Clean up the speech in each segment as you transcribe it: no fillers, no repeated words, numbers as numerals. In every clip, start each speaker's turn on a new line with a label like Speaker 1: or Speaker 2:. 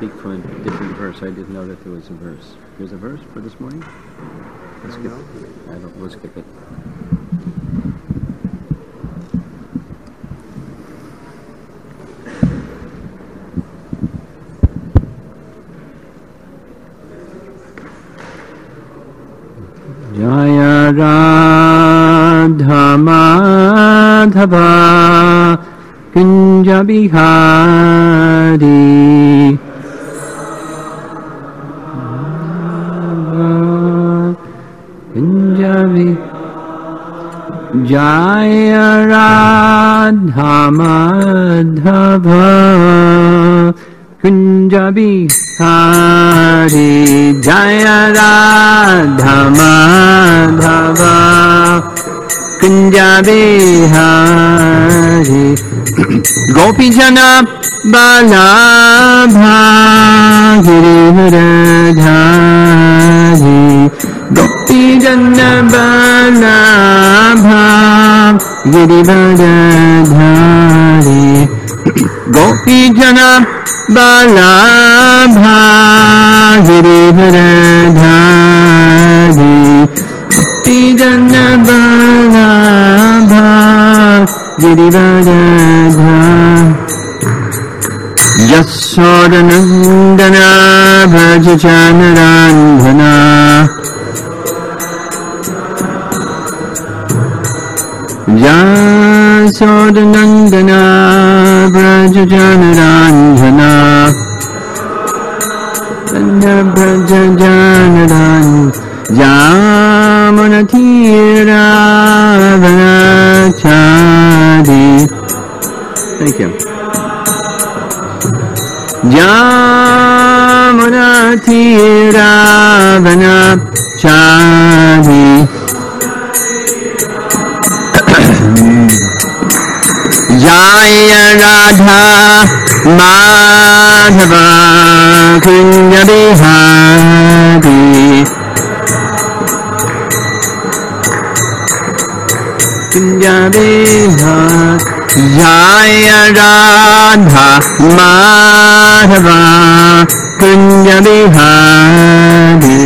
Speaker 1: speak from a different verse. I didn't know that there was a verse. There's a verse for this morning? Let's skip it. We'll skip it. Jaya Radha Madhava Kunja Bihari Kunja Bihari Jaya Radha Madhava Kunja Bihari Jaya Radha Madhava Kunja Bihari Gopi Jana Balabha Giridharadhari Gopi Jana Balabha Giridharadhari Gopi Jana Balabha Giridharadhari Gopi Jana Balabha Giridharadhari Yasodanandana Vrajachanarandhana Yasodanandana Vrajachanarandhana Vrajachanarandhana Yamunatira Vanachadi. Thank you. Yamunatira Vanachadi. Jaya Radha Madhava Kunja Bihari Kunja Bihari Jaya Radha Madhava Kunja Bihari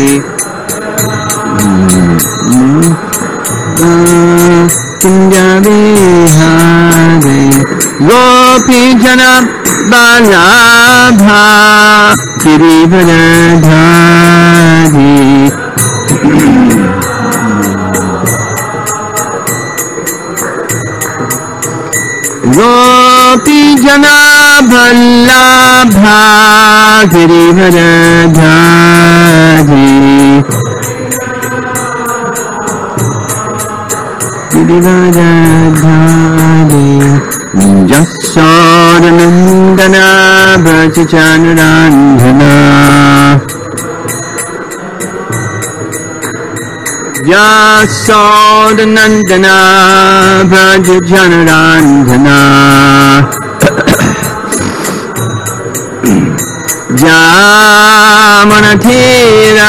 Speaker 1: Kunja Bihari Gopi Jana Balabha Giridharadhari Gopi Jana Balabha Giridharadhari Giridharadhari Yasodanandana Vrajachanarandhana Yasodanandana Vrajachanarandhana Yamunatira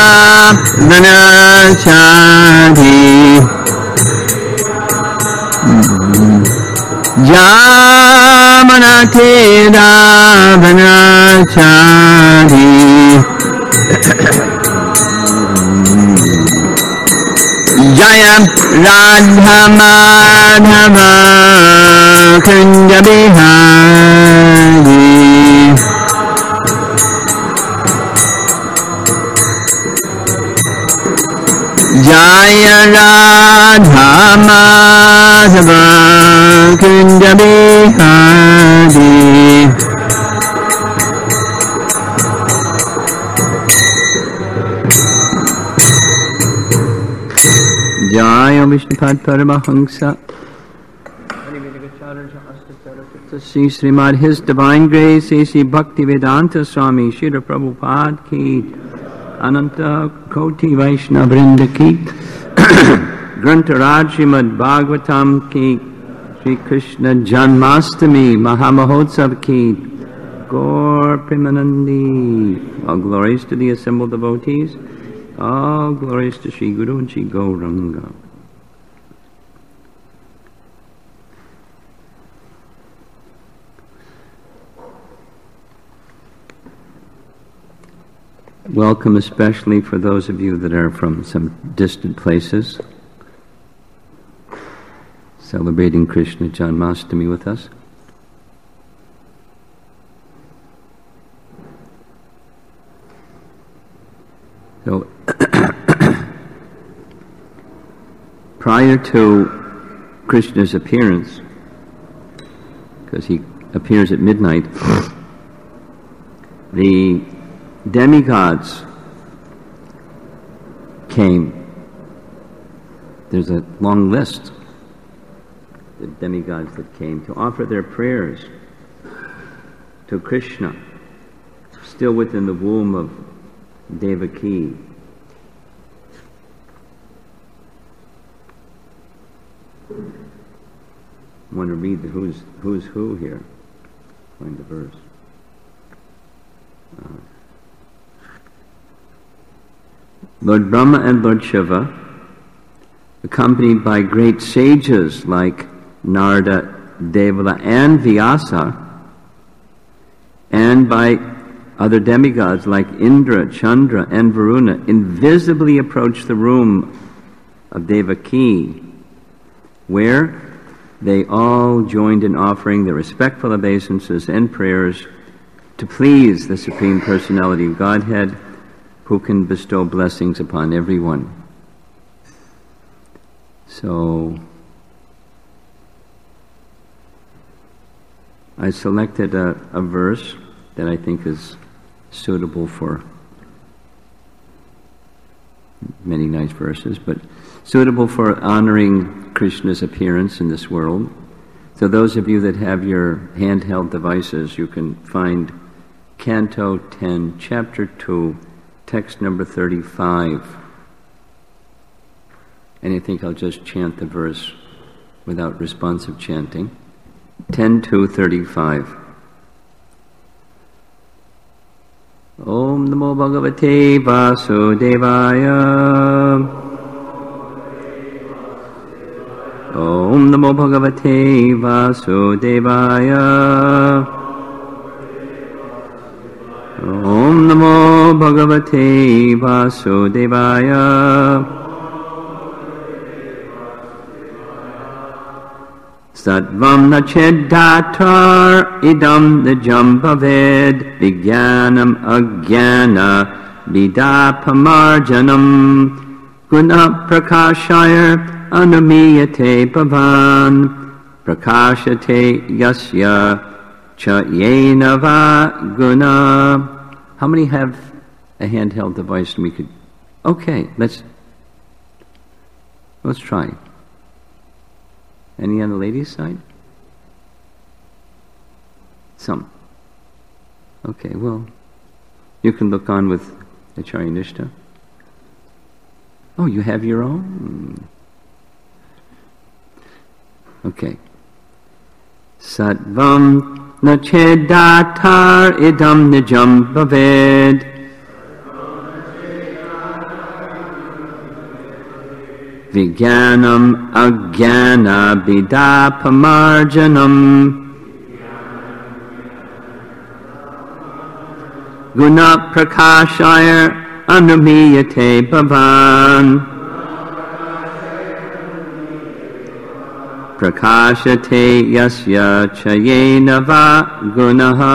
Speaker 1: Vanachadi Yamunatira Vanachadi Jaya Radha Madhava Kunja Bihari Jaya Radha Madhava Kunja Bihari Jaya Vishnupad Paramahamsa Sri Srimad His Divine Grace A.C. Bhaktivedanta Swami Srila Prabhupada Ki Ananta Koti Vaishnava Vrinda Ki Grantaraj Srimad Bhagavatam Ki Sri Krishna Janmastami Mahamahotsav Ki Gaur Premanandi. All glories to the assembled devotees. All glories to Sri Guru and Sri Gauranga. Welcome especially for those of you that are from some distant places, celebrating Krishna Janmashtami with us. So, prior to Krishna's appearance, because he appears at midnight, the demigods came. There's a long list of demigods that came to offer their prayers to Krishna, still within the womb of Devaki. I want to read the who's who here. Find the verse. Lord Brahma and Lord Shiva, accompanied by great sages like Narada, Devala, and Vyasa, and by other demigods like Indra, Chandra, and Varuna, invisibly approached the room of Devaki, where they all joined in offering their respectful obeisances and prayers to please the Supreme Personality of Godhead, who can bestow blessings upon everyone. So, I selected a verse that I think is suitable for many nice verses, but suitable for honoring Krishna's appearance in this world. So those of you that have your handheld devices, you can find Canto 10, Chapter 2, text number 35. And I think I'll just chant the verse without responsive chanting. 10:2:35. Om Namo Bhagavate Vasudevaya. Om Namo Bhagavate Vasudevaya. Om Namo Bhagavate Vasudevaya. Sattvam nachedatar idam nijam bhaved vijnanam ajnana vidapamarjanam guna prakashaya anumiyate bhavan prakashate yasya cha yena va guna. How many have a handheld device and we could... Okay, let's try. Any on the ladies' side? Some. Okay, well, you can look on with Acharya Nishta. Oh, you have your own? Okay. Sattvam nachedatar idam nijam bhaved vijnanam ajnana vidapamarjanam guna prakashaya anumiyate bhavan prakashate yasya chayena va gunaha.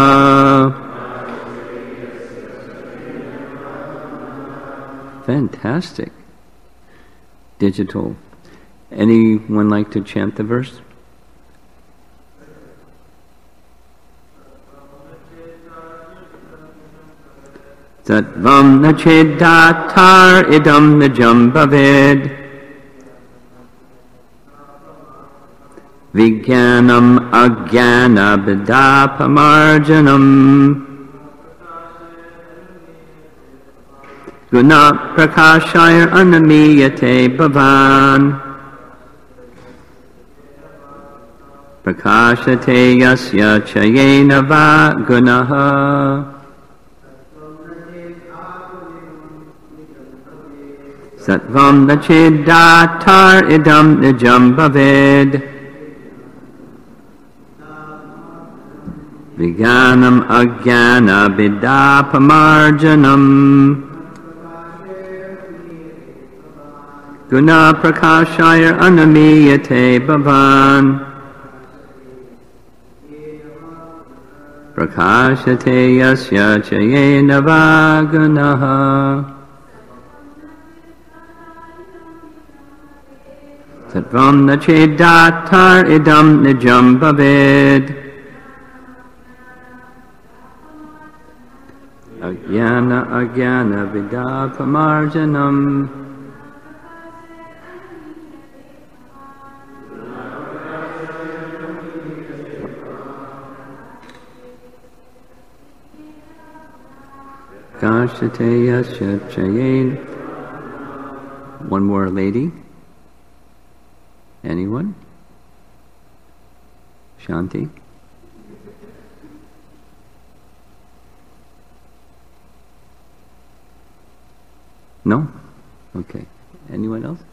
Speaker 1: Fantastic. Digital. Anyone like to chant the verse? Sattvam nachedatar idam nijam bhaved vijnanam ajnana vidapamarjanam guna prakashaya anamiyate bhavan prakashate yasya chayena va gunaha. Sattvam nachedatar idam nijam bhaved Vijnanam Ajnana Vidapamarjanam Guna Prakashaya Anamiyate Bhavan Prakashate Yasya Chayena Vaganaha Sattvam Nachedatar Idam Nijam Bhaved Ajnana Vidapamarjanam Prakashate Yasya Chayena. One more lady. Anyone? Shanti? No? Okay. Anyone else?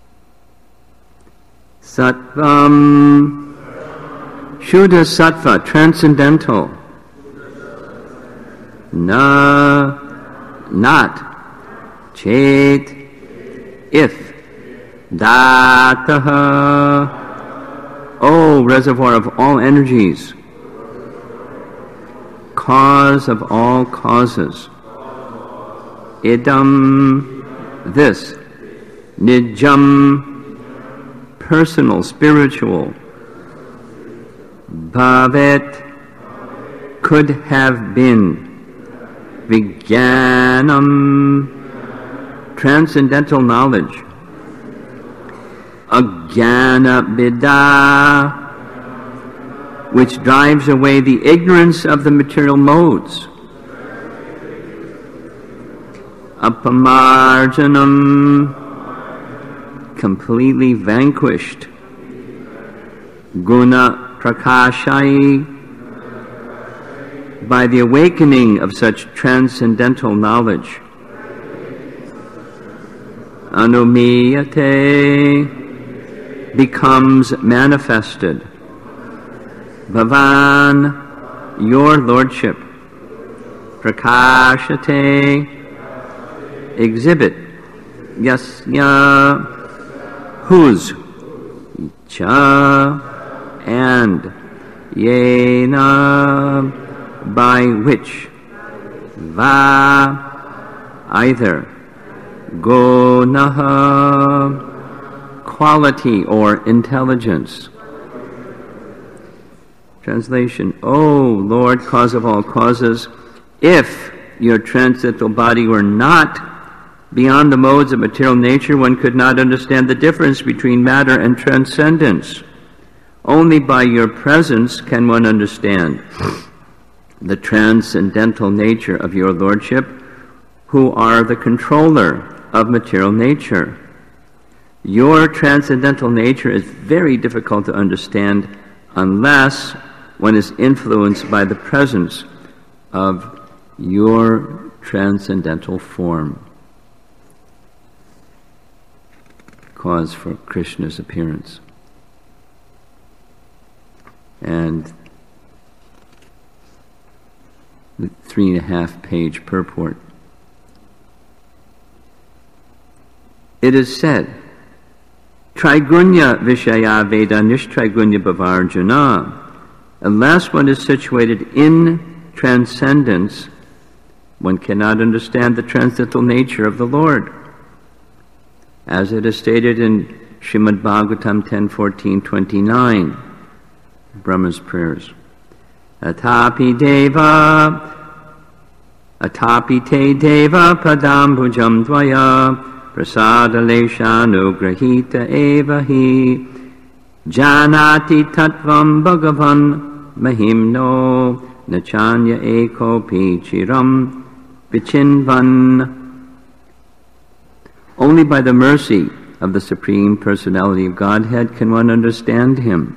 Speaker 1: Sattvam. Shuddha sattva, transcendental. Na, not. Chet, if. Dataha, O reservoir of all energies, cause of all causes. Idam, this. Nijam, personal, spiritual. Bhavet, could have been. Vijnanam, transcendental knowledge. Ajnana Vida, which drives away the ignorance of the material modes. Apamarjanam, completely vanquished. Guna Prakashai, by the awakening of such transcendental knowledge. Anumiyate, becomes manifested. Bhavan, your lordship. Prakashate, exhibit. Yasya, whose. Cha, and. Yena, by which. Va, either. Gunaha, quality or intelligence. Translation: O Lord, cause of all causes, if your transcendental body were not beyond the modes of material nature, one could not understand the difference between matter and transcendence. Only by your presence can one understand the transcendental nature of your Lordship, who are the controller of material nature. Your transcendental nature is very difficult to understand unless one is influenced by the presence of your transcendental form. Cause for Krishna's appearance. And the 3.5-page purport. It is said, Trigunya Vishaya Veda Nishtrigunya Bhavarjuna. Unless one is situated in transcendence, one cannot understand the transcendental nature of the Lord. As it is stated in Srimad Bhagavatam 10:14-29, Brahma's prayers. Atapi te deva padambhujam dvaya prasadaleshanu grahita eva hi janati tattvam bhagavan mahimno nachanya ekopi chiram vichinvan. Only by the mercy of the Supreme Personality of Godhead can one understand Him.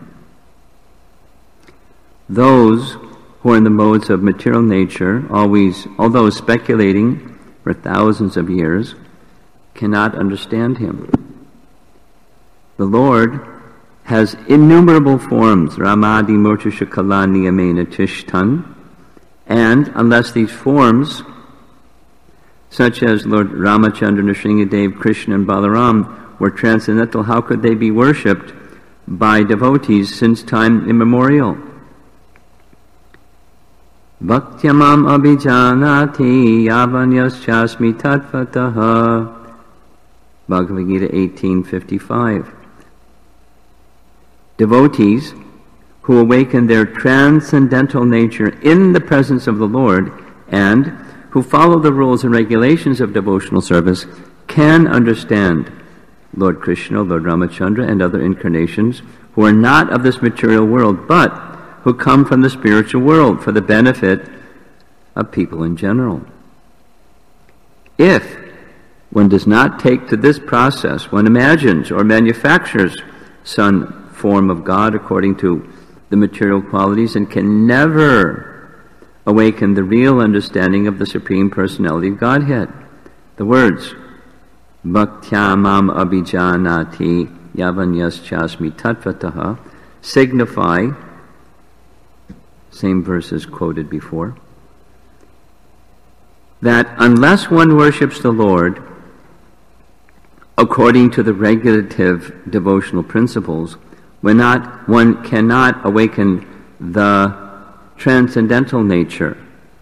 Speaker 1: Those who are in the modes of material nature, although speculating for thousands of years, cannot understand Him. The Lord has innumerable forms, Ramadi Murtisha Kalani Amena Tishtan, and unless these forms, such as Lord Ramachandra, Nrsingadev, Krishna, and Balaram, were transcendental, how could they be worshipped by devotees since time immemorial? Bhaktyamam abhijanati yavanyaschasmi tatvataha. Bhagavad Gita 18:55. Devotees who awaken their transcendental nature in the presence of the Lord and who follow the rules and regulations of devotional service can understand Lord Krishna, Lord Ramachandra, and other incarnations who are not of this material world, but who come from the spiritual world for the benefit of people in general. If one does not take to this process, one imagines or manufactures some form of God according to the material qualities and can never awaken the real understanding of the Supreme Personality of Godhead. The words, Bhaktyamam abhijanati yavanyaschasmi tatvataha, signify, same verses quoted before, that unless one worships the Lord according to the regulative devotional principles, one cannot awaken the transcendental nature.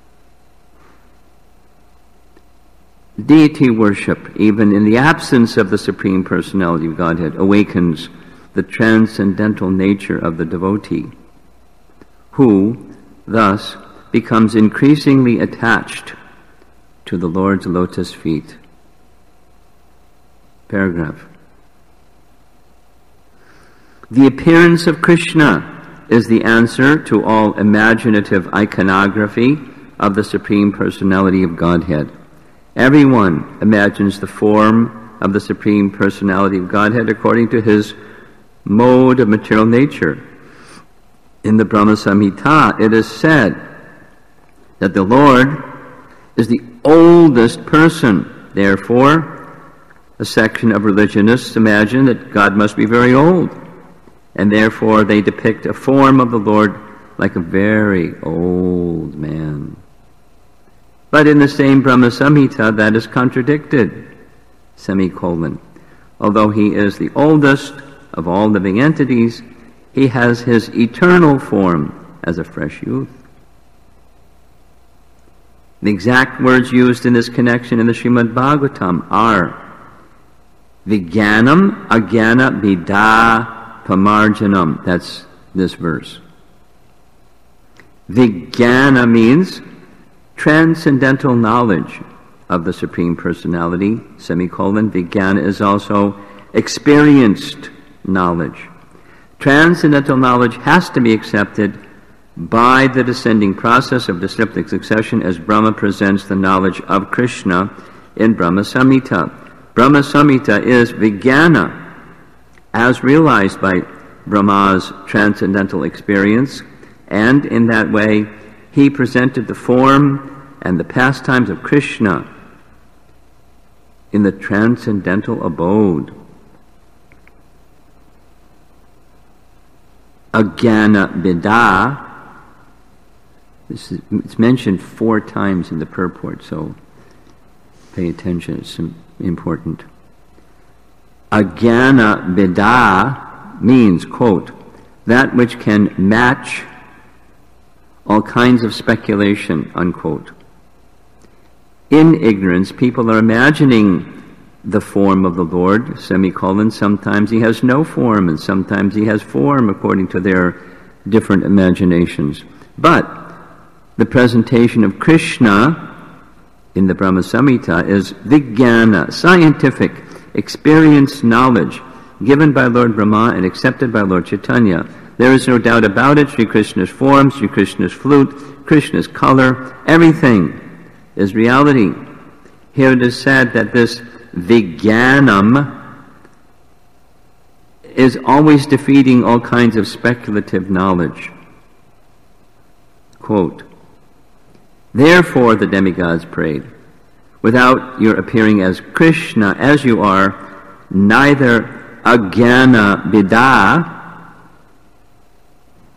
Speaker 1: Deity worship, even in the absence of the Supreme Personality of Godhead, awakens the transcendental nature of the devotee, who thus becomes increasingly attached to the Lord's lotus feet. Paragraph. The appearance of Krishna is the answer to all imaginative iconography of the Supreme Personality of Godhead. Everyone imagines the form of the Supreme Personality of Godhead according to his mode of material nature. In the Brahma Samhita, it is said that the Lord is the oldest person. Therefore, a section of religionists imagine that God must be very old, and therefore they depict a form of the Lord like a very old man. But in the same Brahma Samhita, that is contradicted, semicolon. Although he is the oldest of all living entities, he has his eternal form as a fresh youth. The exact words used in this connection in the Srimad Bhagavatam are Vijnanam Agyana Bida Pamarjanam. That's this verse. Vijnana means transcendental knowledge of the Supreme Personality, semicolon. Vijnana is also experienced knowledge. Transcendental knowledge has to be accepted by the descending process of disciplic succession as Brahma presents the knowledge of Krishna in Brahma Samhita. Brahma Samhita is Vijnana, as realized by Brahma's transcendental experience, and in that way he presented the form and the pastimes of Krishna in the transcendental abode. Agyana Bida, it's mentioned 4 times in the purport, so pay attention, it's important. Agyana Bida means, quote, that which can match all kinds of speculation, unquote. In ignorance, people are imagining the form of the Lord, semicolon. Sometimes he has no form, and sometimes he has form according to their different imaginations. But the presentation of Krishna in the Brahma Samhita is Vijnana, scientific, experienced knowledge, given by Lord Brahma and accepted by Lord Chaitanya. There is no doubt about it. Sri Krishna's form, Sri Krishna's flute, Krishna's color, everything is reality. Here it is said that this Vijnanam is always defeating all kinds of speculative knowledge. Quote, therefore the demigods prayed, without your appearing as Krishna as you are, neither Agyana Bida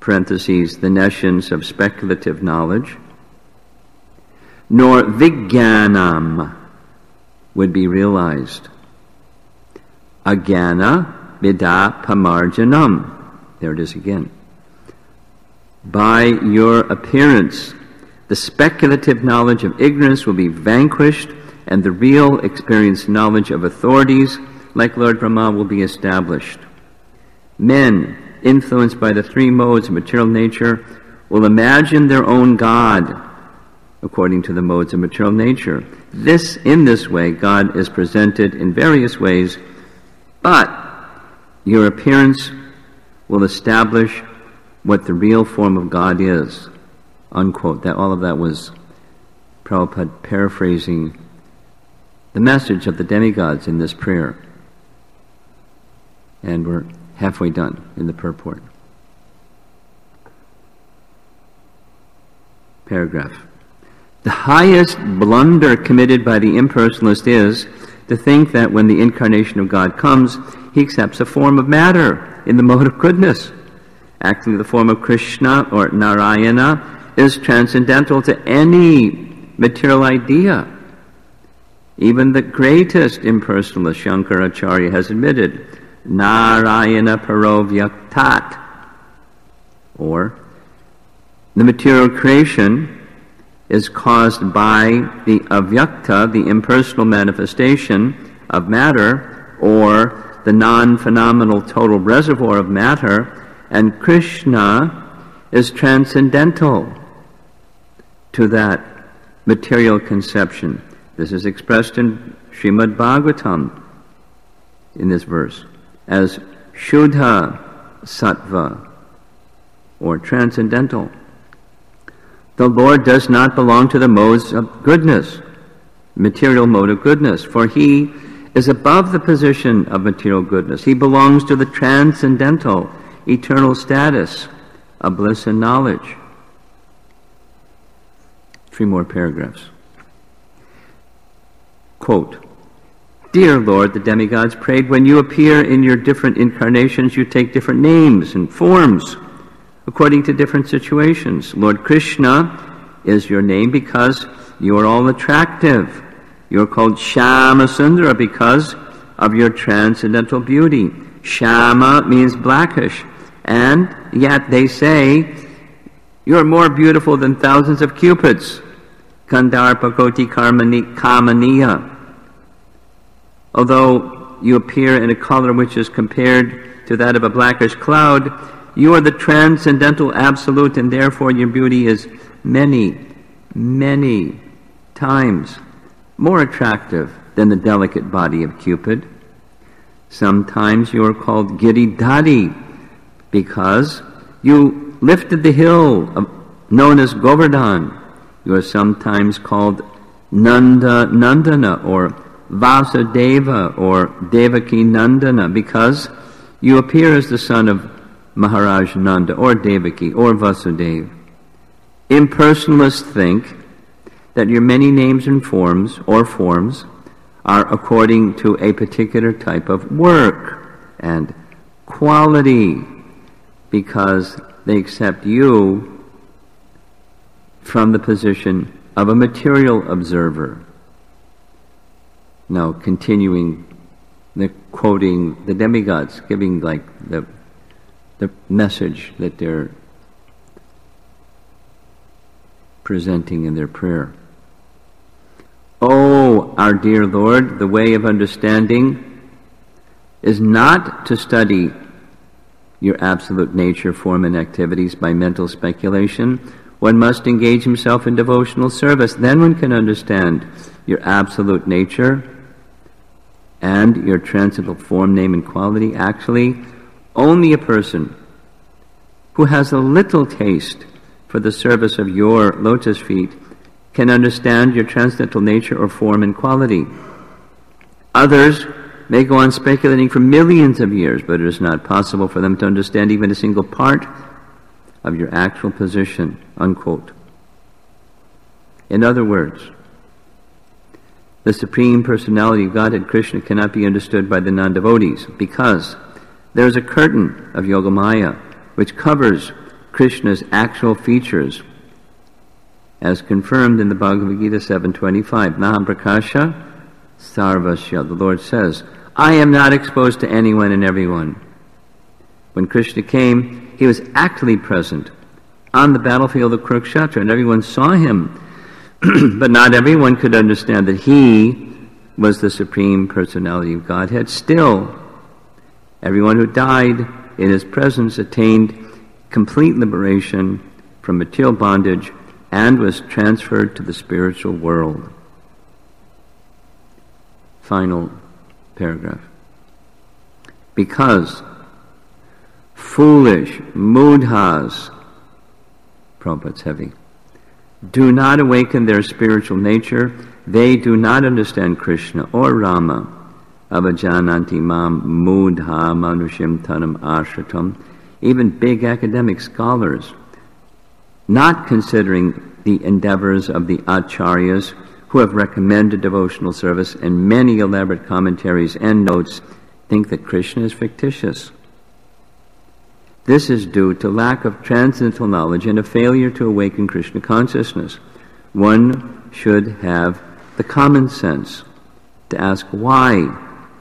Speaker 1: parentheses, the nescience of speculative knowledge, nor vijnanam would be realized. Agana vida pamarjanam. There it is again. By your appearance, the speculative knowledge of ignorance will be vanquished, and the real experienced knowledge of authorities, like Lord Brahma, will be established. Men, influenced by the three modes of material nature, will imagine their own God, according to the modes of material nature. In this way, God is presented in various ways, but your appearance will establish what the real form of God is. Unquote. All of that was Prabhupada paraphrasing the message of the demigods in this prayer. And we're halfway done in the purport. Paragraph. The highest blunder committed by the impersonalist is to think that when the incarnation of God comes, he accepts a form of matter in the mode of goodness. Actually, the form of Krishna or Narayana is transcendental to any material idea. Even the greatest impersonalist, Shankaracharya, has admitted, Narayana Parovyaktat, or the material creation is caused by the avyakta, the impersonal manifestation of matter, or the non-phenomenal total reservoir of matter, and Krishna is transcendental to that material conception. This is expressed in Srimad Bhagavatam in this verse as Shuddha Sattva, or transcendental. The Lord does not belong to the modes of goodness, material mode of goodness, for he is above the position of material goodness. He belongs to the transcendental, eternal status of bliss and knowledge. 3 more paragraphs. Quote, Dear Lord, the demigods prayed, when you appear in your different incarnations, you take different names and forms according to different situations. Lord Krishna is your name because you are all attractive. You are called Shyamasundara because of your transcendental beauty. Shyama means blackish, and yet they say you are more beautiful than thousands of cupids. Kandarpa Koti Kamaniya. Although you appear in a color which is compared to that of a blackish cloud, you are the transcendental absolute, and therefore your beauty is many, many times more attractive than the delicate body of Cupid. Sometimes you are called Giridhari because you lifted the hill known as Govardhan. You are sometimes called Nandana or Vasudeva or Devaki Nandana because you appear as the son of Maharaj Nanda or Devaki or Vasudeva. Impersonalists think that your many names and forms are according to a particular type of work and quality because they accept you from the position of a material observer. Now, continuing, quoting the demigods, giving like the message that they're presenting in their prayer. Oh, our dear Lord, the way of understanding is not to study your absolute nature, form, and activities by mental speculation. One must engage himself in devotional service. Then one can understand your absolute nature and your transcendental form, name, and quality. Actually, only a person who has a little taste for the service of your lotus feet can understand your transcendental nature or form and quality. Others may go on speculating for millions of years, but it is not possible for them to understand even a single part of your actual position. Unquote. In other words, the Supreme Personality of Godhead, Krishna, cannot be understood by the non-devotees because there is a curtain of Yogamaya which covers Krishna's actual features, as confirmed in the Bhagavad Gita 7.25. Naham prakasha sarvasya. The Lord says, I am not exposed to anyone and everyone. When Krishna came, he was actually present on the battlefield of Kurukshetra, and everyone saw him. But not everyone could understand that he was the Supreme Personality of Godhead. Still, everyone who died in his presence attained complete liberation from material bondage and was transferred to the spiritual world. Final paragraph. Because foolish mudhas, Prabhupada's heavy, do not awaken their spiritual nature, they do not understand Krishna or Rama. Avajananti mam mudha manushim tanam ashratam. Even big academic scholars, not considering the endeavors of the acharyas who have recommended devotional service and many elaborate commentaries and notes, think that Krishna is fictitious. This is due to lack of transcendental knowledge and a failure to awaken Krishna consciousness. One should have the common sense to ask why.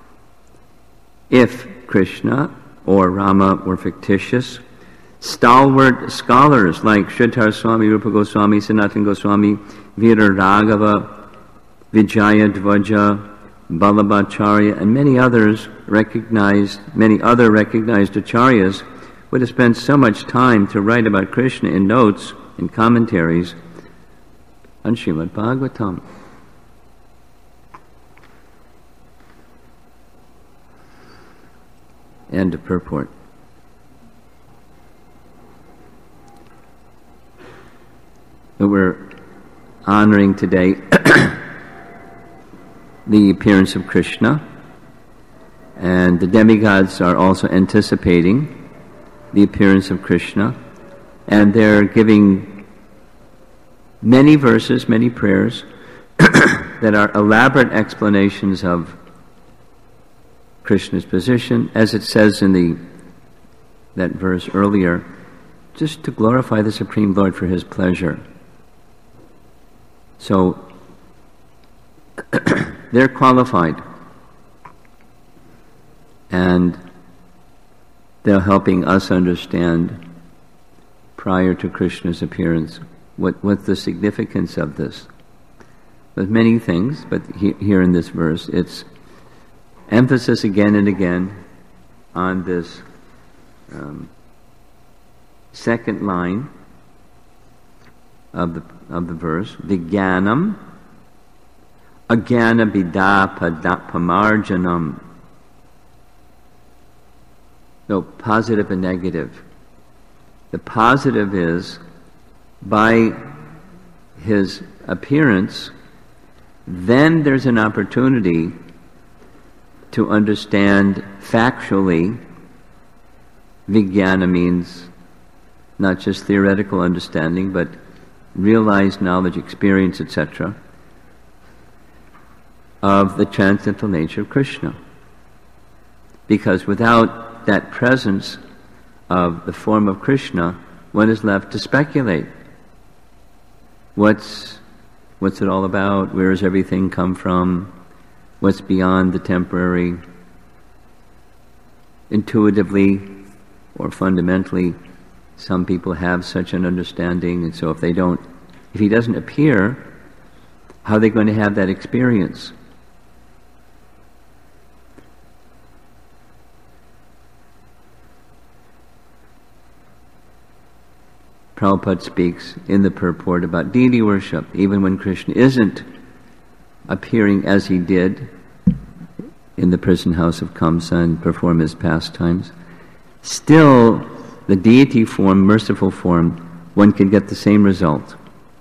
Speaker 1: If Krishna or Rama were fictitious, stalwart scholars like Sridhar Swami, Rupa Goswami, Sanatana Goswami, Veera Raghava, Vijaya Dvaja, Vallabhacharya, and many other recognized acharyas would have spent so much time to write about Krishna in notes and commentaries on Srimad Bhagavatam. End of purport. We're honoring today the appearance of Krishna, and the demigods are also anticipating the appearance of Krishna, and they're giving many verses, many prayers that are elaborate explanations of Krishna's position, as it says in that verse earlier, just to glorify the Supreme Lord for his pleasure. So they're qualified, and they're helping us understand, prior to Krishna's appearance, what's the significance of this. There's many things, but here in this verse, it's emphasis again and again on this second line of the verse, Vijnanam Ajnana Pamarjanam. No, positive and negative. The positive is, by his appearance, then there's an opportunity to understand factually. Vijnana means not just theoretical understanding, but realized knowledge, experience, etc., of the transcendental nature of Krishna. Because without that presence of the form of Krishna, one is left to speculate. What's it all about? Where does everything come from? What's beyond the temporary? Intuitively or fundamentally, some people have such an understanding, and so if he doesn't appear, how are they going to have that experience? Prabhupada speaks in the purport about deity worship. Even when Krishna isn't appearing as he did in the prison house of Kamsa and perform his pastimes, still the deity form, merciful form, one can get the same result.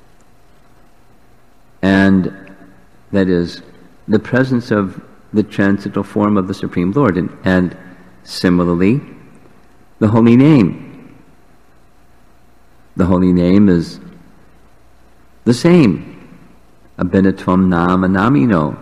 Speaker 1: And that is the presence of the transcendental form of the Supreme Lord. And similarly, the holy name. The holy name is the same. Abhinatvam nama namino.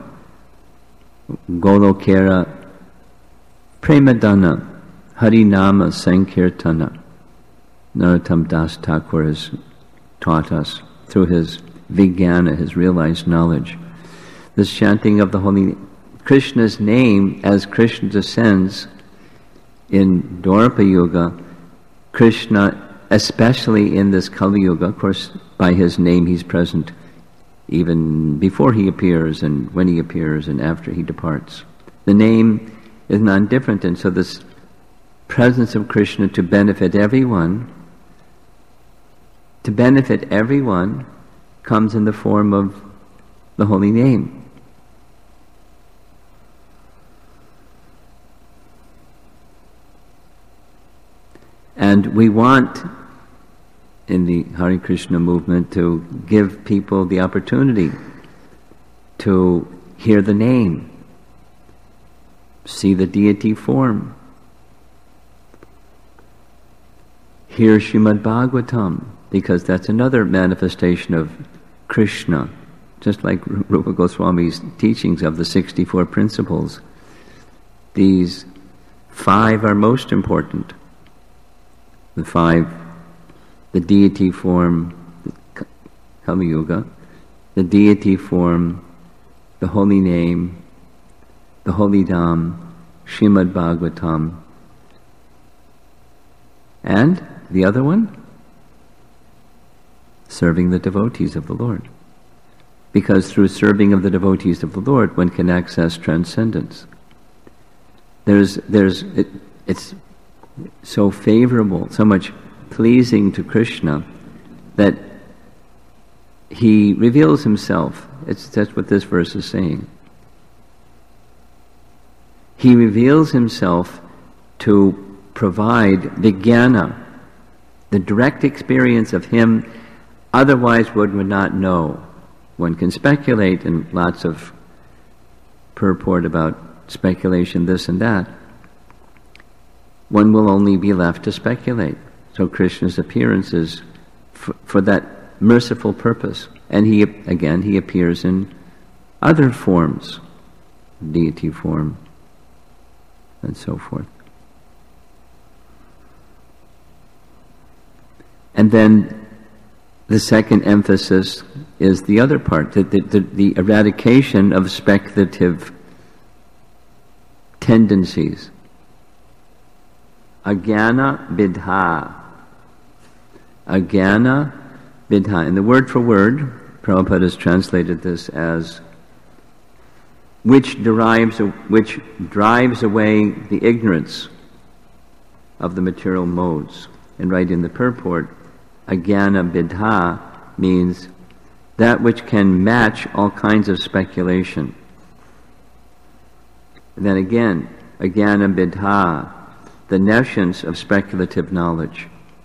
Speaker 1: Golokera premadana. Harinama sankirtana. Narottam Das Thakur has taught us through his vijnana, his realized knowledge. This chanting of the holy Krishna's name as Krishna descends in Dwapara Yuga, Krishna, especially in this Kali Yuga, of course, by his name he's present even before he appears and when he appears and after he departs. The name is non-different, and so this presence of Krishna to benefit everyone comes in the form of the holy name. And we want, in the Hare Krishna movement, to give people the opportunity to hear the name, see the deity form, hear Srimad Bhagavatam, because that's another manifestation of Krishna. Just like Rupa Goswami's teachings of the 64 principles, these 5 are most important. The 5, the deity form, Kali Yuga, the deity form, the holy name, the holy Dham, Srimad Bhagavatam, and the other one, serving the devotees of the Lord. Because through serving of the devotees of the Lord, one can access transcendence. It's so favorable, so much pleasing to Krishna that he reveals himself. That's what this verse is saying. He reveals himself to provide vijnana, the direct experience of him, otherwise one would not know. One can speculate, and lots of purport about speculation, this and that. One will only be left to speculate. So Krishna's appearance is for that merciful purpose. And he appears in other forms, deity form, and so forth. And then the second emphasis is the other part, the eradication of speculative tendencies. Ajnana vidha. Ajnana vidha. And the word for word, Prabhupada has translated this as which drives away the ignorance of the material modes. And right in the purport, Ajnana vidha means that which can match all kinds of speculation. And then again, Ajnana vidha, the nescience of speculative knowledge.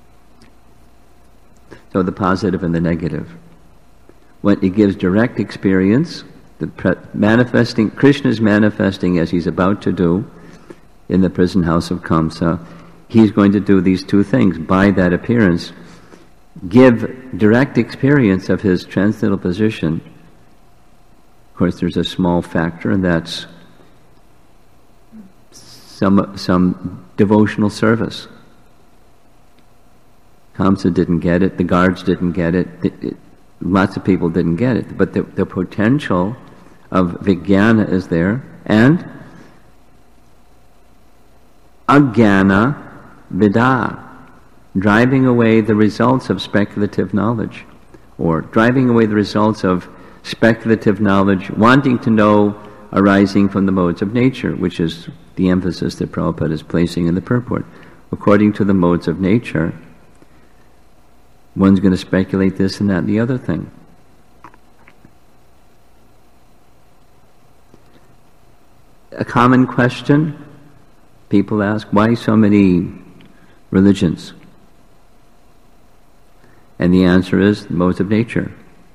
Speaker 1: So the positive and the negative. When it gives direct experience, Krishna is manifesting as he's about to do in the prison house of Kamsa. He's going to do these two things by that appearance. Give direct experience of his transcendental position. Of course, there's a small factor, and that's some devotional service. Kamsa didn't get it, the guards didn't get it, lots of people didn't get it, but the potential of vijnana is there, and ajnana vidha, driving away the results of speculative knowledge, or driving away the results of speculative knowledge, wanting to know arising from the modes of nature, which is the emphasis that Prabhupada is placing in the purport. According to the modes of nature, one's going to speculate this and that and the other thing. A common question people ask, why so many religions? And the answer is the modes of nature.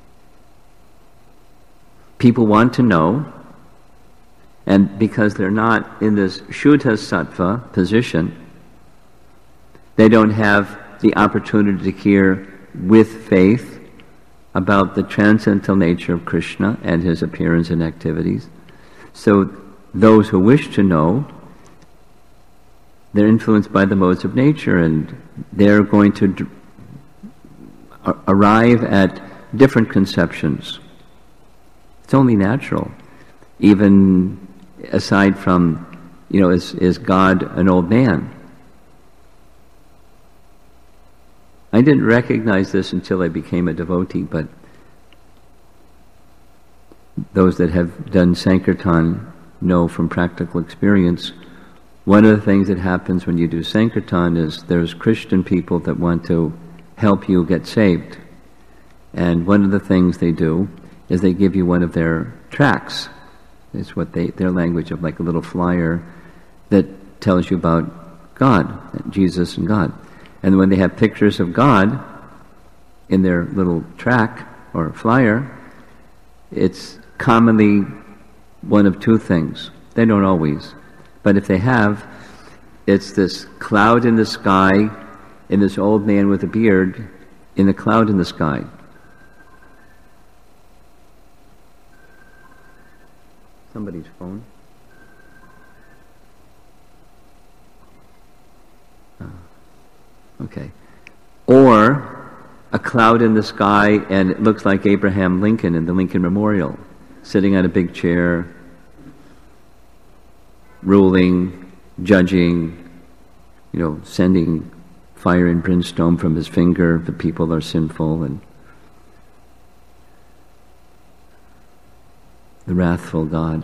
Speaker 1: People want to know, and because they're not in this Shuddha Sattva position, they don't have the opportunity to hear with faith about the transcendental nature of Krishna and his appearance and activities. So those who wish to know they're influenced by the modes of nature, and they're going to arrive at different conceptions. It's only natural. Even aside from, is God an old man? I didn't recognize this until I became a devotee, but those that have done Sankirtan know from practical experience, one of the things that happens when you do Sankirtan is there's Christian people that want to help you get saved. And one of the things they do is they give you one of their tracts. It's what their language of like a little flyer that tells you about God, Jesus and God. And when they have pictures of God in their little tract or flyer, it's commonly one of two things. They don't always. But if they have, it's this cloud in the sky and this old man with a beard in the cloud in the sky. Somebody's phone. Okay. Or a cloud in the sky and it looks like Abraham Lincoln in the Lincoln Memorial, sitting on a big chair, ruling, judging, sending fire and brimstone from his finger. The people are sinful, and the wrathful God.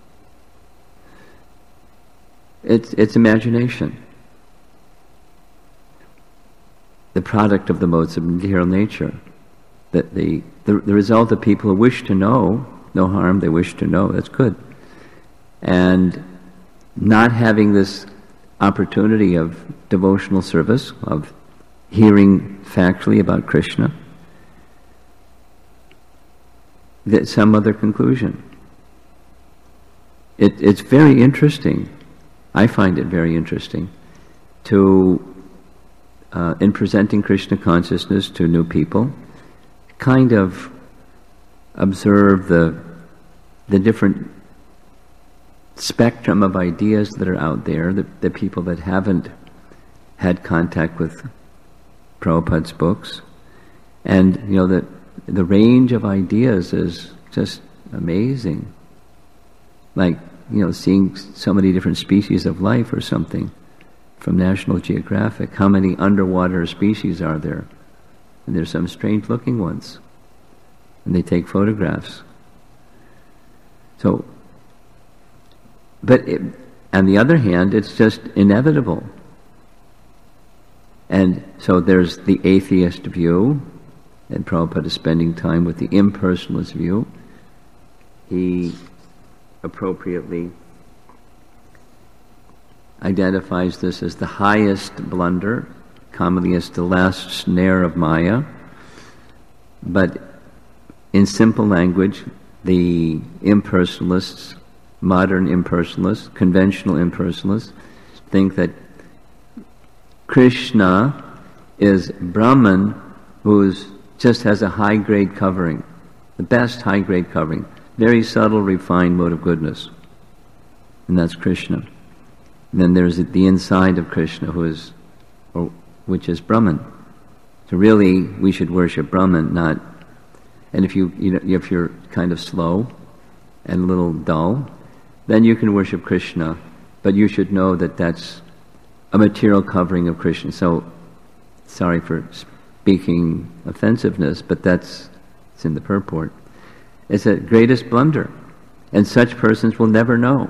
Speaker 1: It's imagination. The product of the modes of material nature. That the result of people who wish to know, no harm, they wish to know, that's good. And not having this opportunity of devotional service, of hearing factually about Krishna, that some other conclusion. It's very interesting. I find it very interesting to, in presenting Krishna consciousness to new people, kind of observe the different spectrum of ideas that are out there, the people that haven't had contact with Prabhupada's books. And, the range of ideas is just amazing. Like, seeing so many different species of life or something from National Geographic. How many underwater species are there? And there's some strange looking ones. And they take photographs. So, on the other hand, it's just inevitable. And so there's the atheist view, and Prabhupada is spending time with the impersonalist view. He appropriately identifies this as the highest blunder, commonly as the last snare of Maya. But in simple language, the impersonalists, modern impersonalists, conventional impersonalists, think that Krishna is Brahman who just has a high-grade covering, the best high-grade covering, very subtle, refined mode of goodness. And that's Krishna. And then there's the inside of Krishna, which is Brahman. So really, we should worship Brahman, not. And if if you're kind of slow and a little dull, then you can worship Krishna. But you should know that that's a material covering of Krishna. So, sorry for speaking offensiveness, but it's in the purport. It's the greatest blunder, and such persons will never know.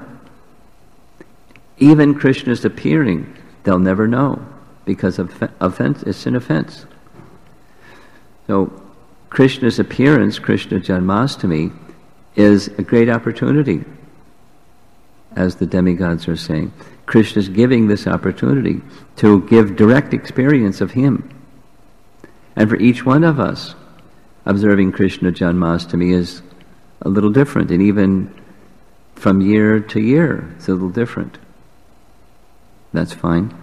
Speaker 1: Even Krishna's appearing, they'll never know, because of offense. It's an offense. So, Krishna's appearance, Krishna Janmashtami, is a great opportunity, as the demigods are saying. Krishna's giving this opportunity to give direct experience of Him. And for each one of us, observing Krishna Janmashtami is a little different, and even from year to year, it's a little different. That's fine.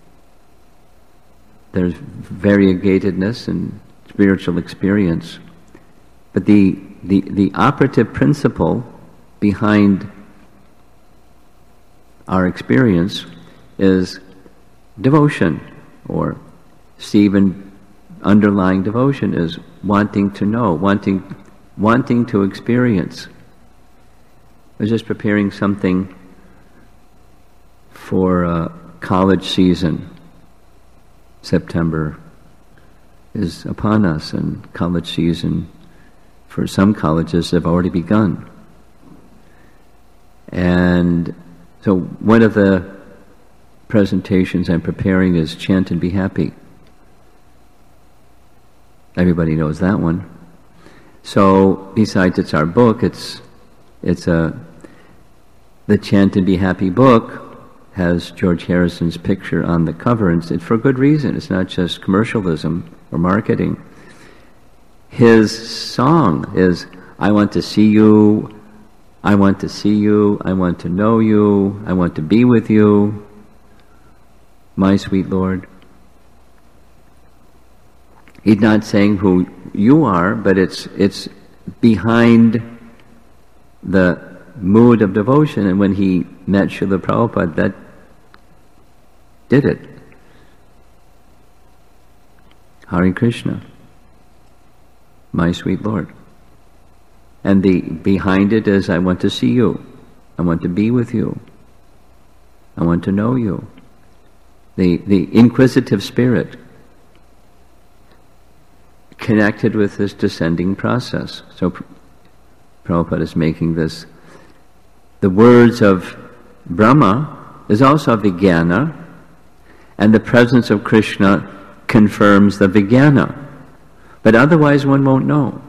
Speaker 1: There's variegatedness and spiritual experience. But the operative principle behind our experience is devotion, or Stephen, underlying devotion is wanting to know, wanting to experience. I was just preparing something for college season. September is upon us, and college season for some colleges have already begun. And so one of the presentations I'm preparing is Chant and Be Happy. Everybody knows that one. So besides it's our book, it's the Chant and Be Happy book has George Harrison's picture on the cover, and it's for good reason. It's not just commercialism or marketing. His song is, I want to see you, I want to see you, I want to know you, I want to be with you, my sweet Lord. He's not saying who you are, but it's behind the mood of devotion, and when he met Srila Prabhupada, that did it. Hare Krishna, my sweet Lord. And the behind it is, I want to see you, I want to be with you, I want to know you. The inquisitive spirit connected with this descending process. So Prabhupada is making this. The words of Brahma is also Vijnana, and the presence of Krishna confirms the Vijnana. But otherwise one won't know.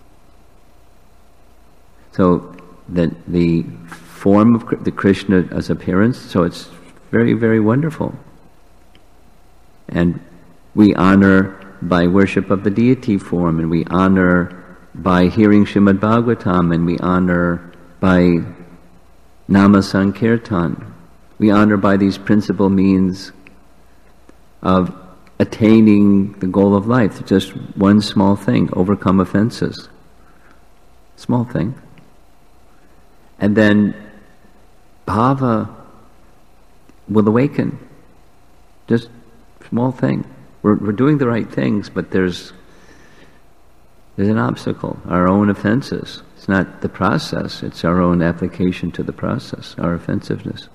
Speaker 1: So the form of the Krishna as appearance, so it's very, very wonderful. And we honor by worship of the deity form, and we honor by hearing Srimad Bhagavatam, and we honor by Nama Sankirtan. We honor by these principal means of attaining the goal of life. Just one small thing, overcome offenses. Small thing. And then bhava will awaken. Just small thing. We're doing the right things, but there's an obstacle, our own offenses. It's not the process, it's our own application to the process, our offensiveness.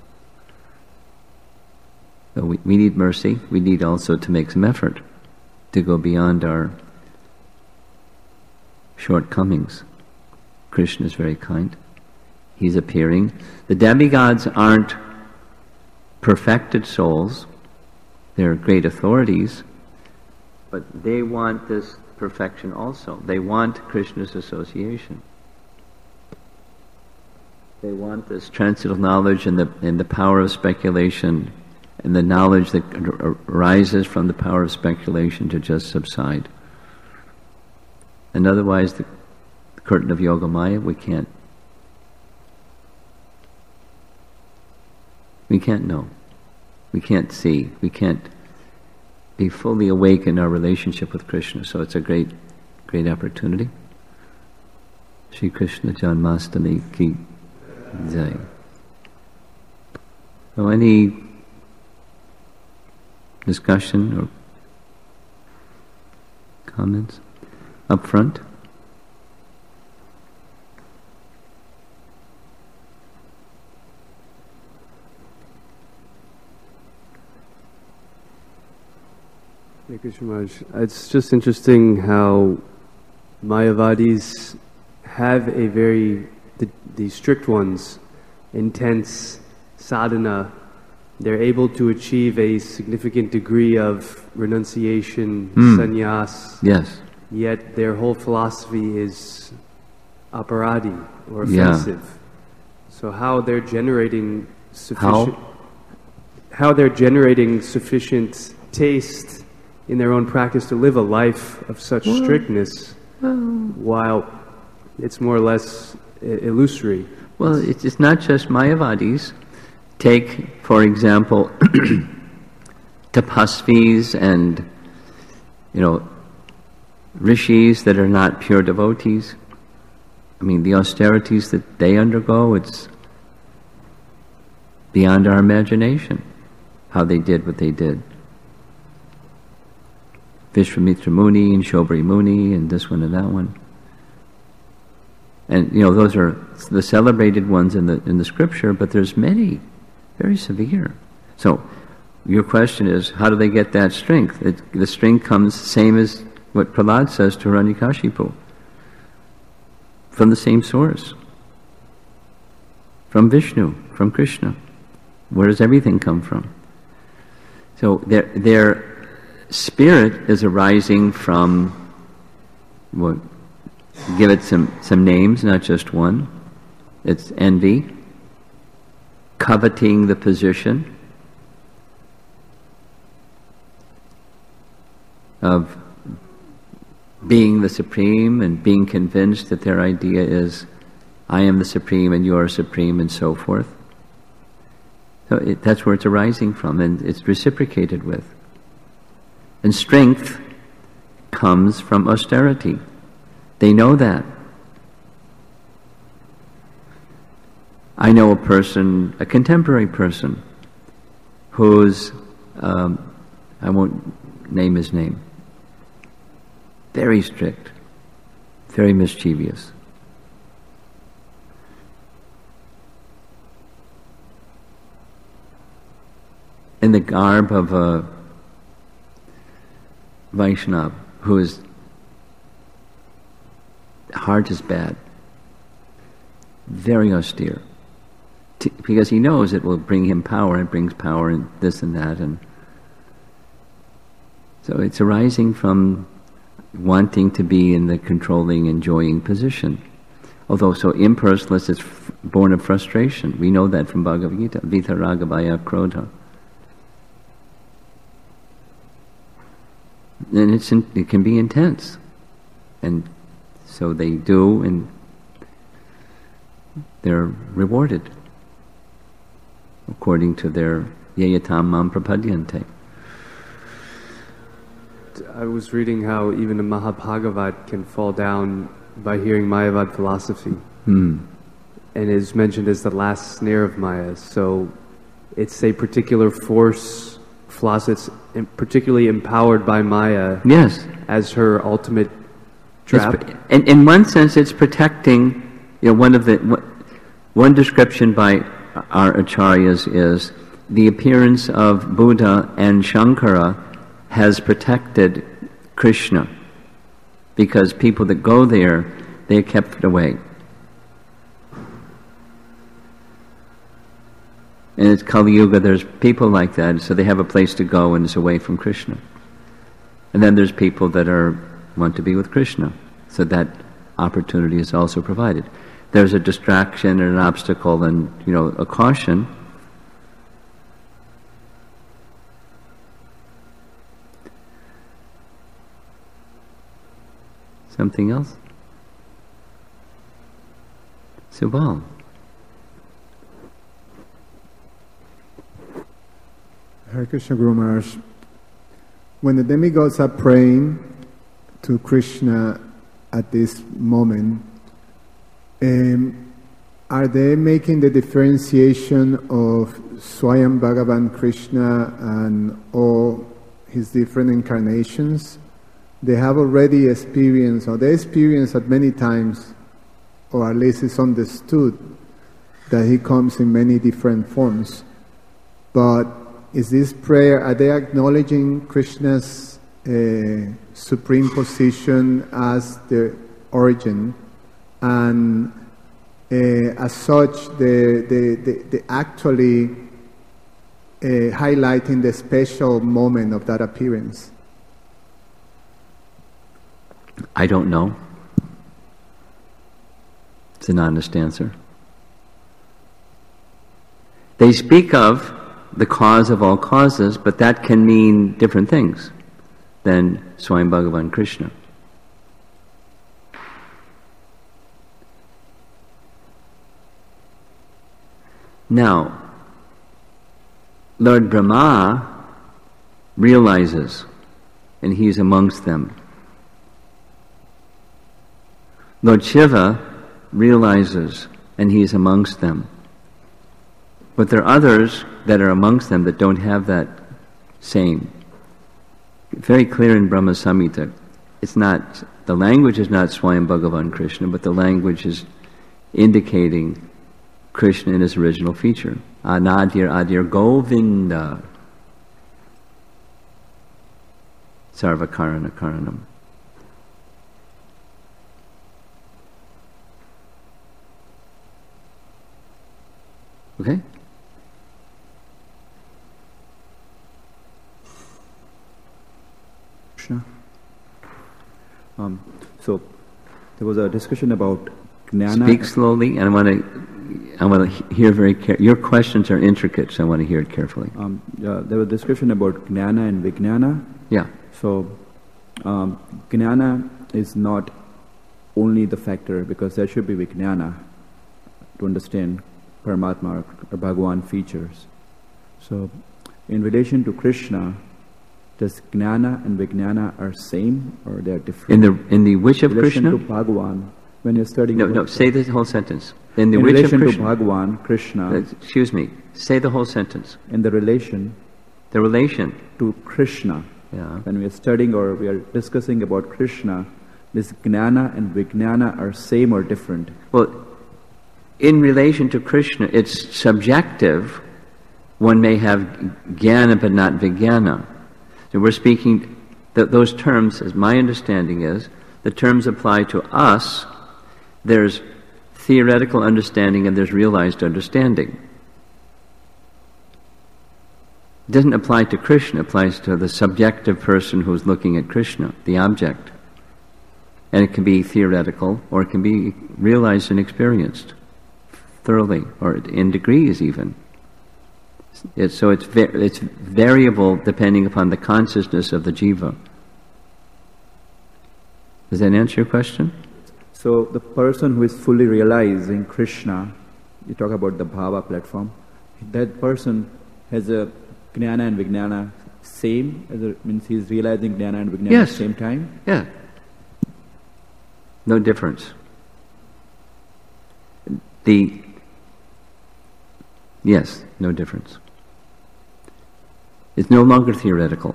Speaker 1: So we need mercy. We need also to make some effort to go beyond our shortcomings. Krishna is very kind. He's appearing. The demigods aren't perfected souls. They're great authorities, but they want this perfection also. They want Krishna's association. They want this transcendental knowledge and the power of speculation, and the knowledge that arises from the power of speculation to just subside. And otherwise, the curtain of Yoga Maya, we can't know. We can't see. We can't be fully awake in our relationship with Krishna. So it's a great, great opportunity. Shri Krishna Janmastami ki jai. So any discussion or comments up front?
Speaker 2: Thank you so much. It's just interesting how Mayavadis have the strict ones, intense sadhana. They're able to achieve a significant degree of renunciation, sannyas.
Speaker 1: Yes.
Speaker 2: Yet their whole philosophy is aparadi, or offensive. Yeah. So how they're generating sufficient taste in their own practice to live a life of such strictness, while it's more or less illusory.
Speaker 1: Well, it's not just Mayavadis. Take, for example, tapasvis and, rishis that are not pure devotees. I mean, the austerities that they undergo, it's beyond our imagination. how they did what they did. Vishwamitra Muni and Shobri Muni and this one and that one. And those are the celebrated ones in the scripture, but there's many very severe. So your question is, how do they get that strength? The strength comes same as what Prahlad says to Hiranyakashipu, from the same source, from Vishnu, from Krishna. Where does everything come from? So their spirit is arising from what? Give it some names, not just one. It's envy, coveting the position of being the supreme and being convinced that their idea is, I am the supreme and you are supreme, and so forth. So that's where it's arising from, and it's reciprocated with. And strength comes from austerity. They know that. I know a person, a contemporary person, who's, I won't name his name, very strict, very mischievous. In the garb of a Vaishnava who is heart is bad, very austere, because he knows it will bring him power. It brings power and this and that, and so it's arising from wanting to be in the controlling, enjoying position. Although so impersonalist, it's born of frustration. We know that from Bhagavad Gita, Vita Raga Bhaya Krodha. And it can be intense, and so they do, and they're rewarded according to their yayatam mam prapadyante.
Speaker 2: I was reading how even a Mahabhagavat can fall down by hearing Mayavad philosophy, and is mentioned as the last snare of Maya. So it's a particular force, philosophy, particularly empowered by Maya,
Speaker 1: yes,
Speaker 2: as her ultimate trap.
Speaker 1: And in one sense, it's protecting. One description by our acharyas is the appearance of Buddha and Shankara has protected Krishna, because people that go there, they're kept away. And it's Kali Yuga, there's people like that, so they have a place to go and it's away from Krishna. And then there's people that want to be with Krishna, so that opportunity is also provided. There's a distraction and an obstacle and, a caution. Something else? Subal.
Speaker 3: Hare Krishna, Guru Maharaj. When the demigods are praying to Krishna at this moment, are they making the differentiation of Swayam Bhagavan Krishna and all his different incarnations? They have already experienced, or they experienced at many times, or at least it's understood, that he comes in many different forms. But is this prayer, are they acknowledging Krishna's supreme position as the origin, and as such they actually highlighting the special moment of that appearance?
Speaker 1: I don't know. It's an honest answer. They speak of the cause of all causes, but that can mean different things than Swayam Bhagavan Krishna. Now, Lord Brahma realizes, and he's amongst them. Lord Shiva realizes, and he's amongst them. But there are others that are amongst them that don't have that same. Very clear in Brahma Samhita. It's not, the language is not Swayam Bhagavan Krishna, but the language is indicating Krishna in his original feature. Anadir Adir Govinda. Sarvakarana Karanam. Okay?
Speaker 4: Krishna. So there was a discussion about Jnana.
Speaker 1: Speak slowly, and I want to hear very carefully. Your questions are intricate, so I want to hear it carefully.
Speaker 4: There was discussion about Jnana and Vijnana.
Speaker 1: Yeah.
Speaker 4: So Jnana is not only the factor, because there should be Vijnana to understand Paramatma or Bhagavan features. So in relation to Krishna, does Jnana and Vijnana are same or they are different?
Speaker 1: In the wish of Krishna?
Speaker 4: In relation to Bhagavan, when you're studying...
Speaker 1: No, say the whole sentence. In the
Speaker 4: in
Speaker 1: wish of
Speaker 4: relation
Speaker 1: Krishna.
Speaker 4: to Bhagavan, Krishna...
Speaker 1: excuse me. Say the whole sentence.
Speaker 4: In the relation...
Speaker 1: The relation.
Speaker 4: To Krishna.
Speaker 1: Yeah.
Speaker 4: When we are studying or we are discussing about Krishna, this Jnana and Vijnana are same or different?
Speaker 1: Well, in relation to Krishna, it's subjective. One may have Jnana but not Vijnana. So we're speaking, those terms, as my understanding is, the terms apply to us. There's theoretical understanding and there's realized understanding. It doesn't apply to Krishna, it applies to the subjective person who's looking at Krishna, the object. And it can be theoretical or it can be realized and experienced thoroughly, or in degrees even. It's variable depending upon the consciousness of the jiva. Does that answer your question?
Speaker 4: So the person who is fully realizing Krishna, you talk about the bhava platform, that person has a Jnana and Vijnana same, means he is realizing Jnana and Vijnana
Speaker 1: yes.
Speaker 4: at the same time?
Speaker 1: Yeah. No difference. Yes, no difference. It's no longer theoretical.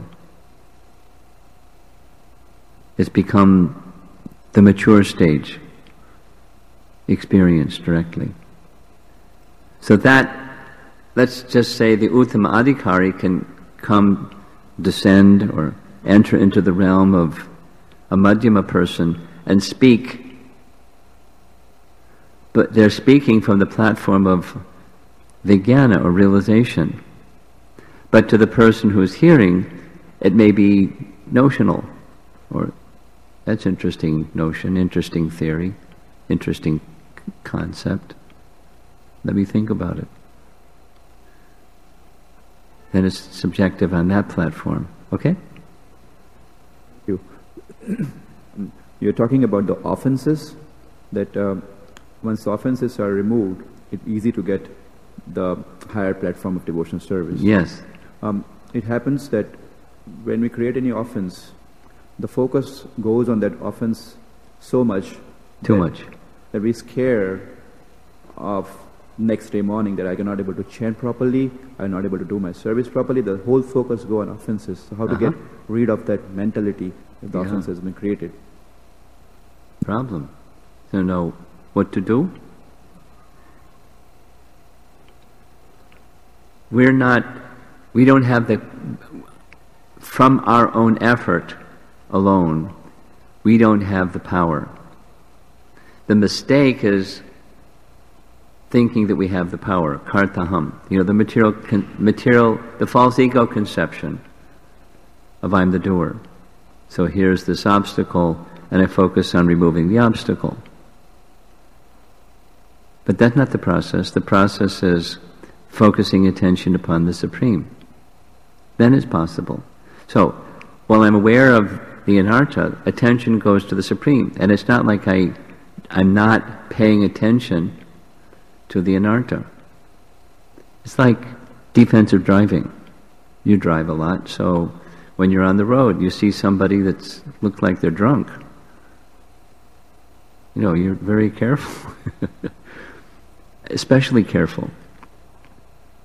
Speaker 1: It's become the mature stage, experienced directly. So that, let's just say the Uttama Adhikari can come, descend, or enter into the realm of a Madhyama person and speak, but they're speaking from the platform of Vijnana or realization. But to the person who's hearing, it may be notional, or that's interesting notion, interesting theory, interesting concept. Let me think about it. Then it's subjective on that platform. Okay?
Speaker 4: You're talking about the offenses, that once the offenses are removed, it's easy to get the higher platform of devotional service.
Speaker 1: Yes.
Speaker 4: It happens that when we create any offense, the focus goes on that offense so much.
Speaker 1: Too much.
Speaker 4: That we scare of next day morning that I cannot able to chant properly, I'm not able to do my service properly. The whole focus go on offenses. So how to get rid of that mentality that the offense has been created?
Speaker 1: Problem. To know what to do. We don't have from our own effort alone, we don't have the power. The mistake is thinking that we have the power, kartaham. The false ego conception of I'm the doer. So here's this obstacle, and I focus on removing the obstacle. But that's not the process. The process is focusing attention upon the Supreme. Then it's possible. So, while I'm aware of the anartha, attention goes to the Supreme. And it's not like I'm not paying attention to the anartha. It's like defensive driving. You drive a lot, so when you're on the road, you see somebody that looks like they're drunk. You're very careful. Especially careful.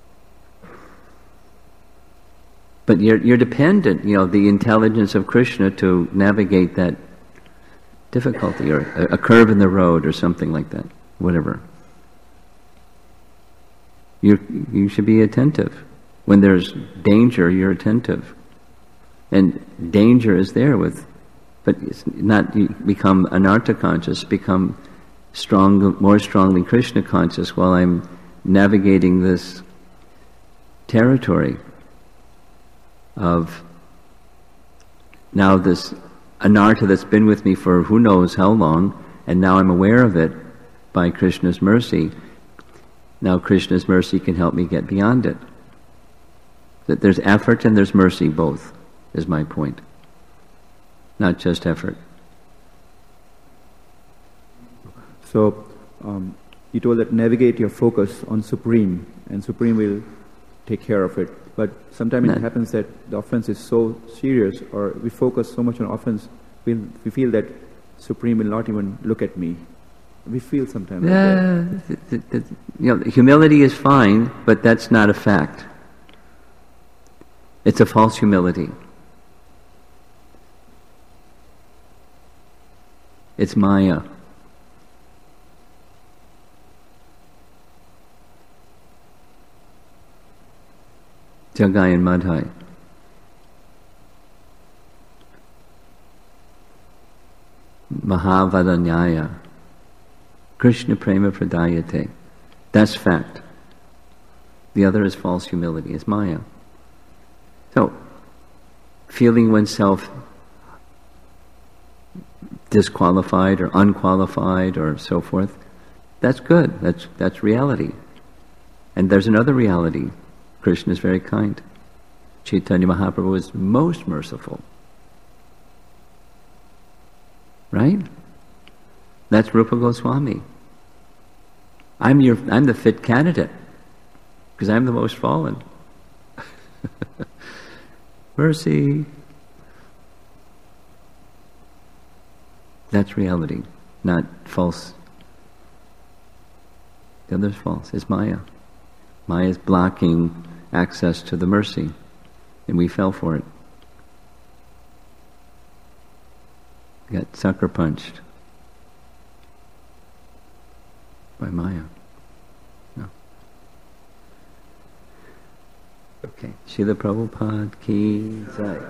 Speaker 1: But you're dependent, the intelligence of Krishna to navigate that difficulty, or a curve in the road, or something like that, whatever. You should be attentive. When there's danger, you're attentive. And danger is there but it's not, you become anartha conscious, become more strongly Krishna conscious while I'm navigating this territory of now this anartha that's been with me for who knows how long, and now I'm aware of it by Krishna's mercy. Now Krishna's mercy can help me get beyond it. That there's effort and there's mercy, both, is my point. Not just effort.
Speaker 4: So, you told that navigate your focus on Supreme, and Supreme will take care of it. But sometimes it happens that the offense is so serious, or we focus so much on offense, we feel that Supreme will not even look at me. We feel sometimes like that.
Speaker 1: Humility is fine, but that's not a fact. It's a false humility. It's Maya. Jagai and Madhai. Mahavadanyaya. Krishna prema pradayate. That's fact. The other is false humility, it's Maya. So, feeling oneself disqualified or unqualified or so forth, that's good, that's reality. And there's another reality. Krishna is very kind. Chaitanya Mahaprabhu is most merciful. Right? That's Rupa Goswami. I'm the fit candidate because I'm the most fallen. Mercy. That's reality, not false. The other's false. It's Maya. Maya is blocking access to the mercy, and we fell for it. Got sucker punched by Maya. No. Okay. Srila Prabhupada ki jai.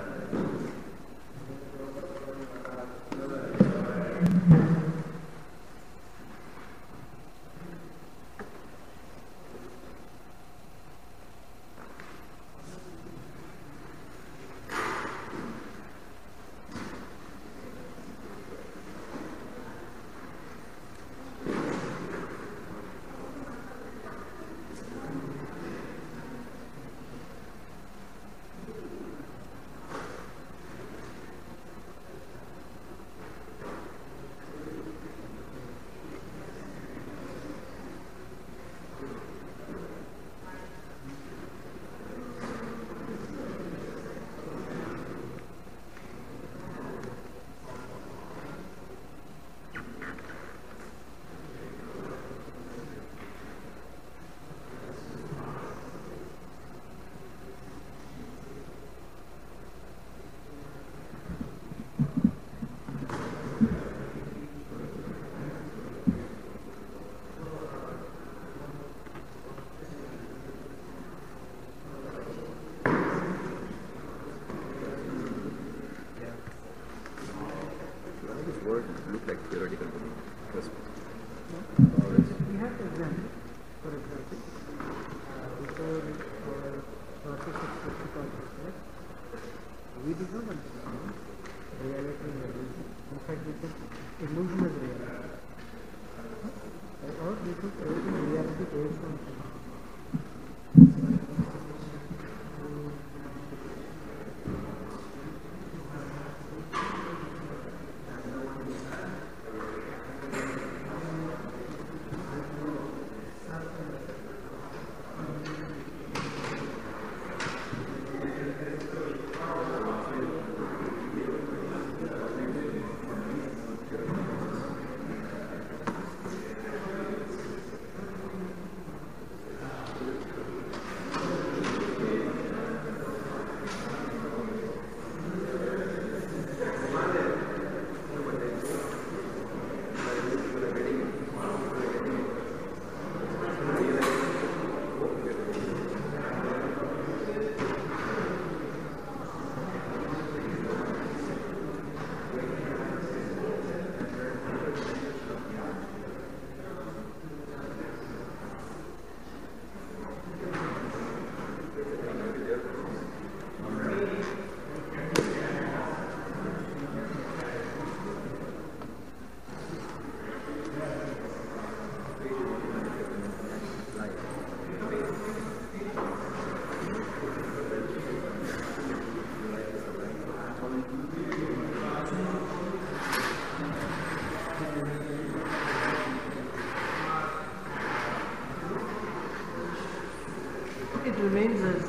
Speaker 5: it remains as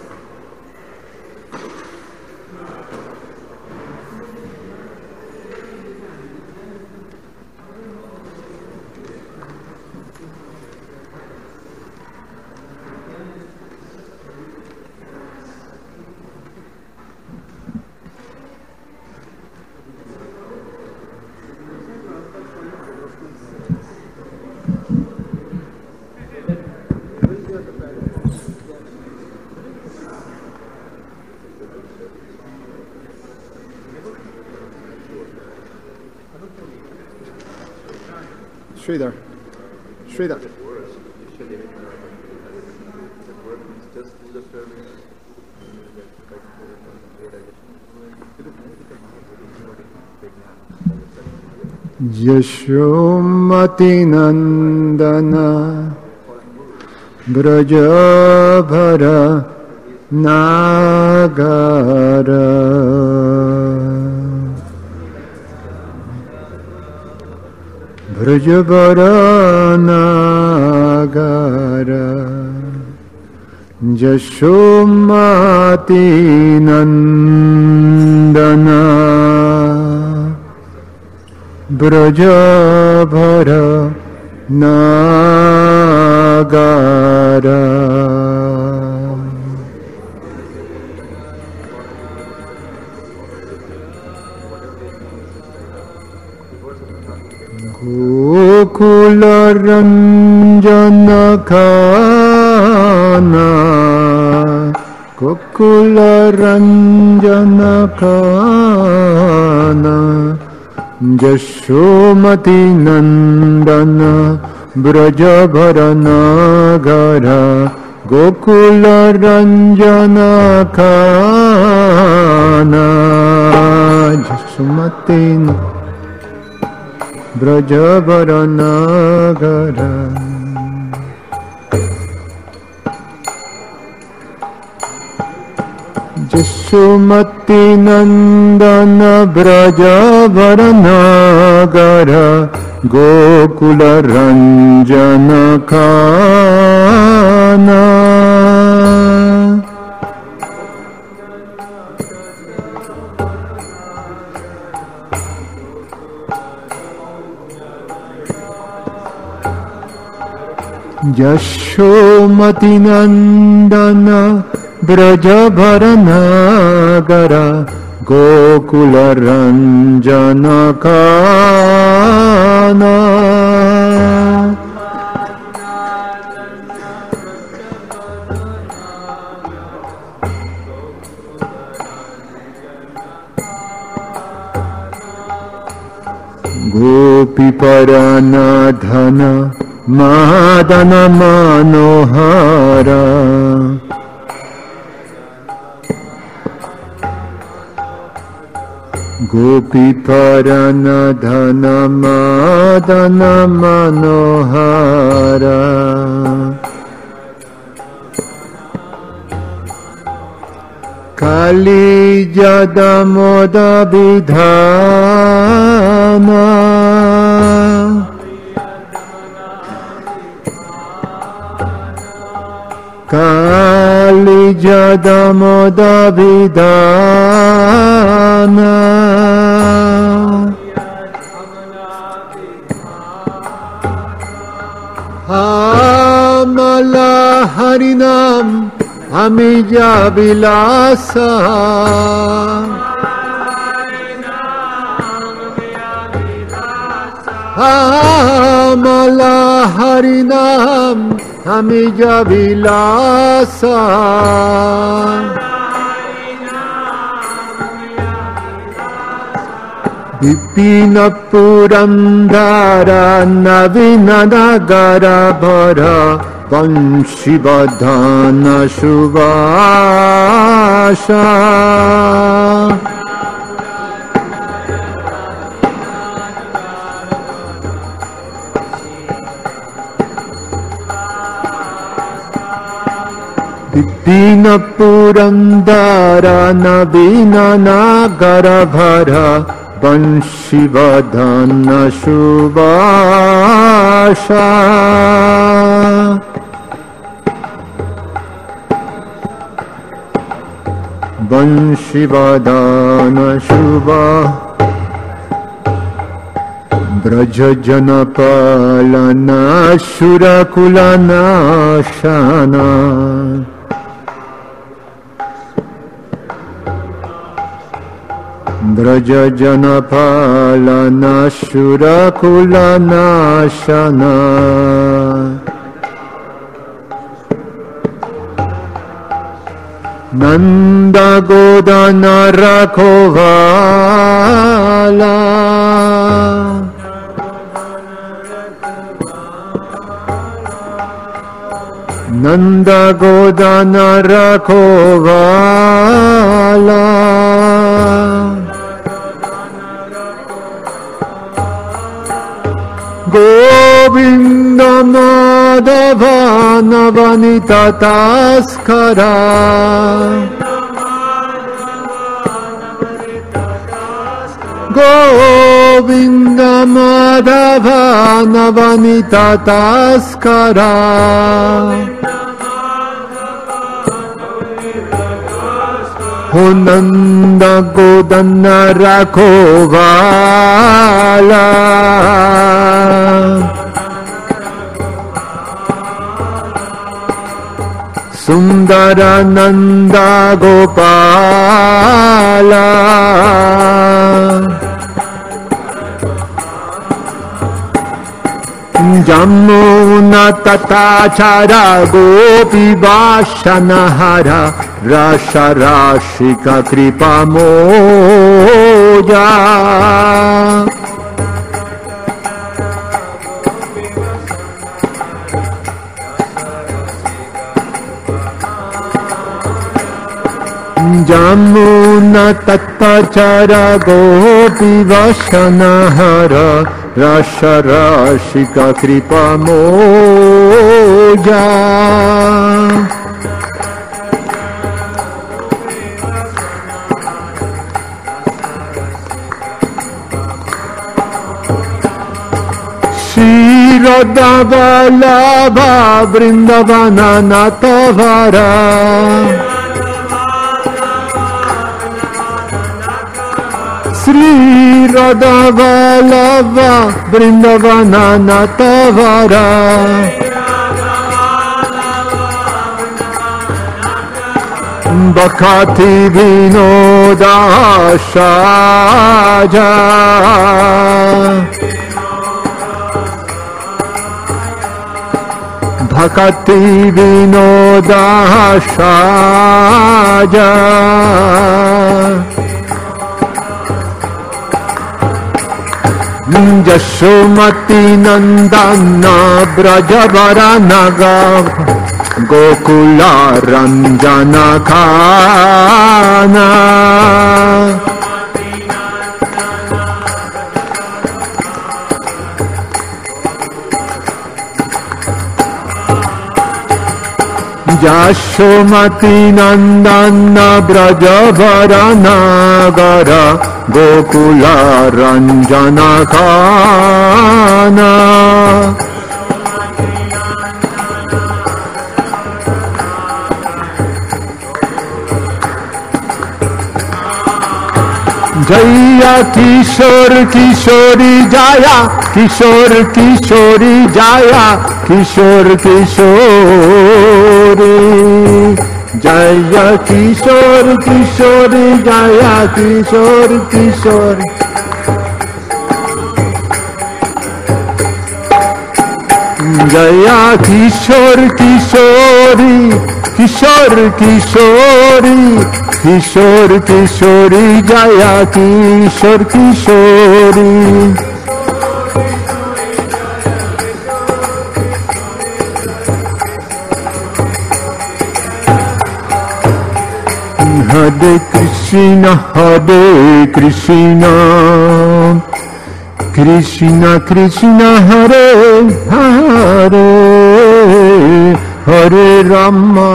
Speaker 3: Sridhar. Sridhar. Yashomati Nandana Brajabhara Nagara Brajabhara Nagara Yashomati Nandana Brajabhara Nagara Gokula Ranjana Kana Gokula Ranjana Kana Yashomati Nandana Brajabhara Nagara Gokula Ranjana Kana Yashomati Brajabhara Nagara Yashomati Nandana Brajabhara Nagara Gokula Ranjana Kana Yashomati Nandana Brajabhara Nagara Gokula Ranjana Kana Gopi Paranadhana Madana Manohara Gopi Paranadhana Madana Manohara Kali Jadamoda Vidhana Kali Jadamoda Vidhana Amala Harinam Amija Vilasa Amala Harinam Amija Vilasa Vipina Purandara Navina Nagara Bhara Vanshivadhana Shubhasha Vipina Purandara Navina Nagara Bhara Vanshivadhana Shubhasha Vanshivadana Shubha Braja Janapalana Shurakulana Shana Braja Janapalana Shurakulana Shana Nanda Godana Rakhovala Nanda Godana Rakhovala Govinda Madhava Navanita Taskara Govinda Madhava Navanita Taskara Nanda Godana Rakhovala Sundarananda Gopala Jamuna Tatachara Gopi Vashanahara Rasha Rashika Kripa Moja Jamuna Tatachara Gopi Vashanahara Rasha Rashika Kripa Moja Shri Radha Vallabha Vrindavana Natavara Sri Radha Vallabha Vrindavana Natavara Bhakati Vinoda Shaja Bhakati Vinoda Shaja Yashomati Nandana Brajavaranaga Gokula Ranjana Khana Yashomati Nandana Brajavaranaga Gokula Ranjana Khana Jaya Kishor Kishori Jaya Kishor Kishori Jaya Kishor Kishori Jaya Kishor Kishori Jaya Kishor Kishori Jaya Kishor Kishori Kishor Kishori Kishor Kishori Jaya Kishor Kishori Hare Krishna Krishna Krishna Hare Hare Hare Rama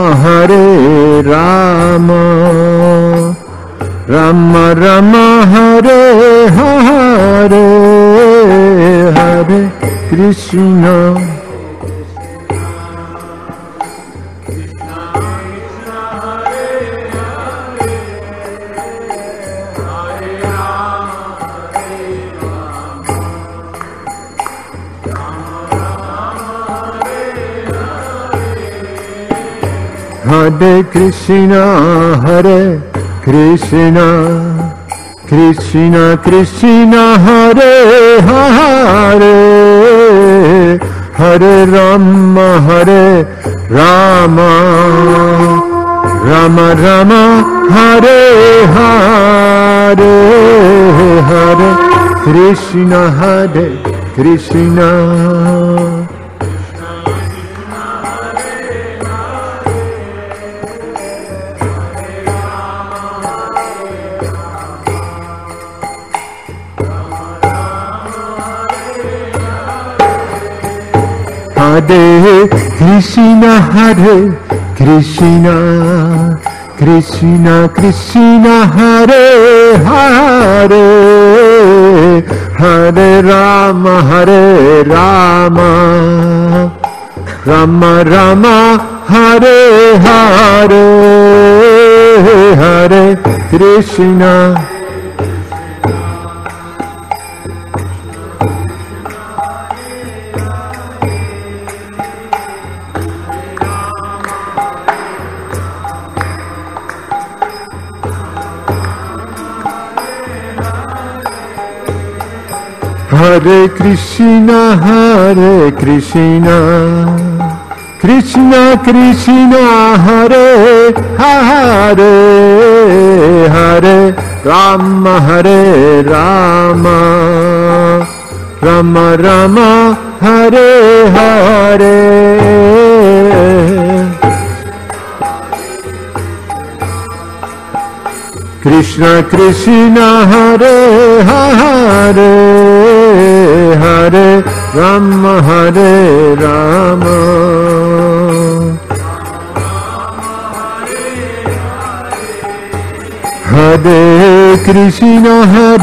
Speaker 3: Rama Rama Hare Hare Hare Krishna Hare Krishna, Krishna Krishna, Hare Hare, Hare Rama, Rama Rama, Hare Hare, Hare Krishna, Krishna. Hare Krishna, Krishna Krishna, Hare Hare, Hare Rama, Rama Rama, Hare Hare, Hare Krishna. Hare Krishna, Krishna Krishna, Hare Hare, Hare Rama, Rama Rama, Hare Hare. Krishna Krishna, Hare Hare, Hare Rama, Rama. Hare Krishna,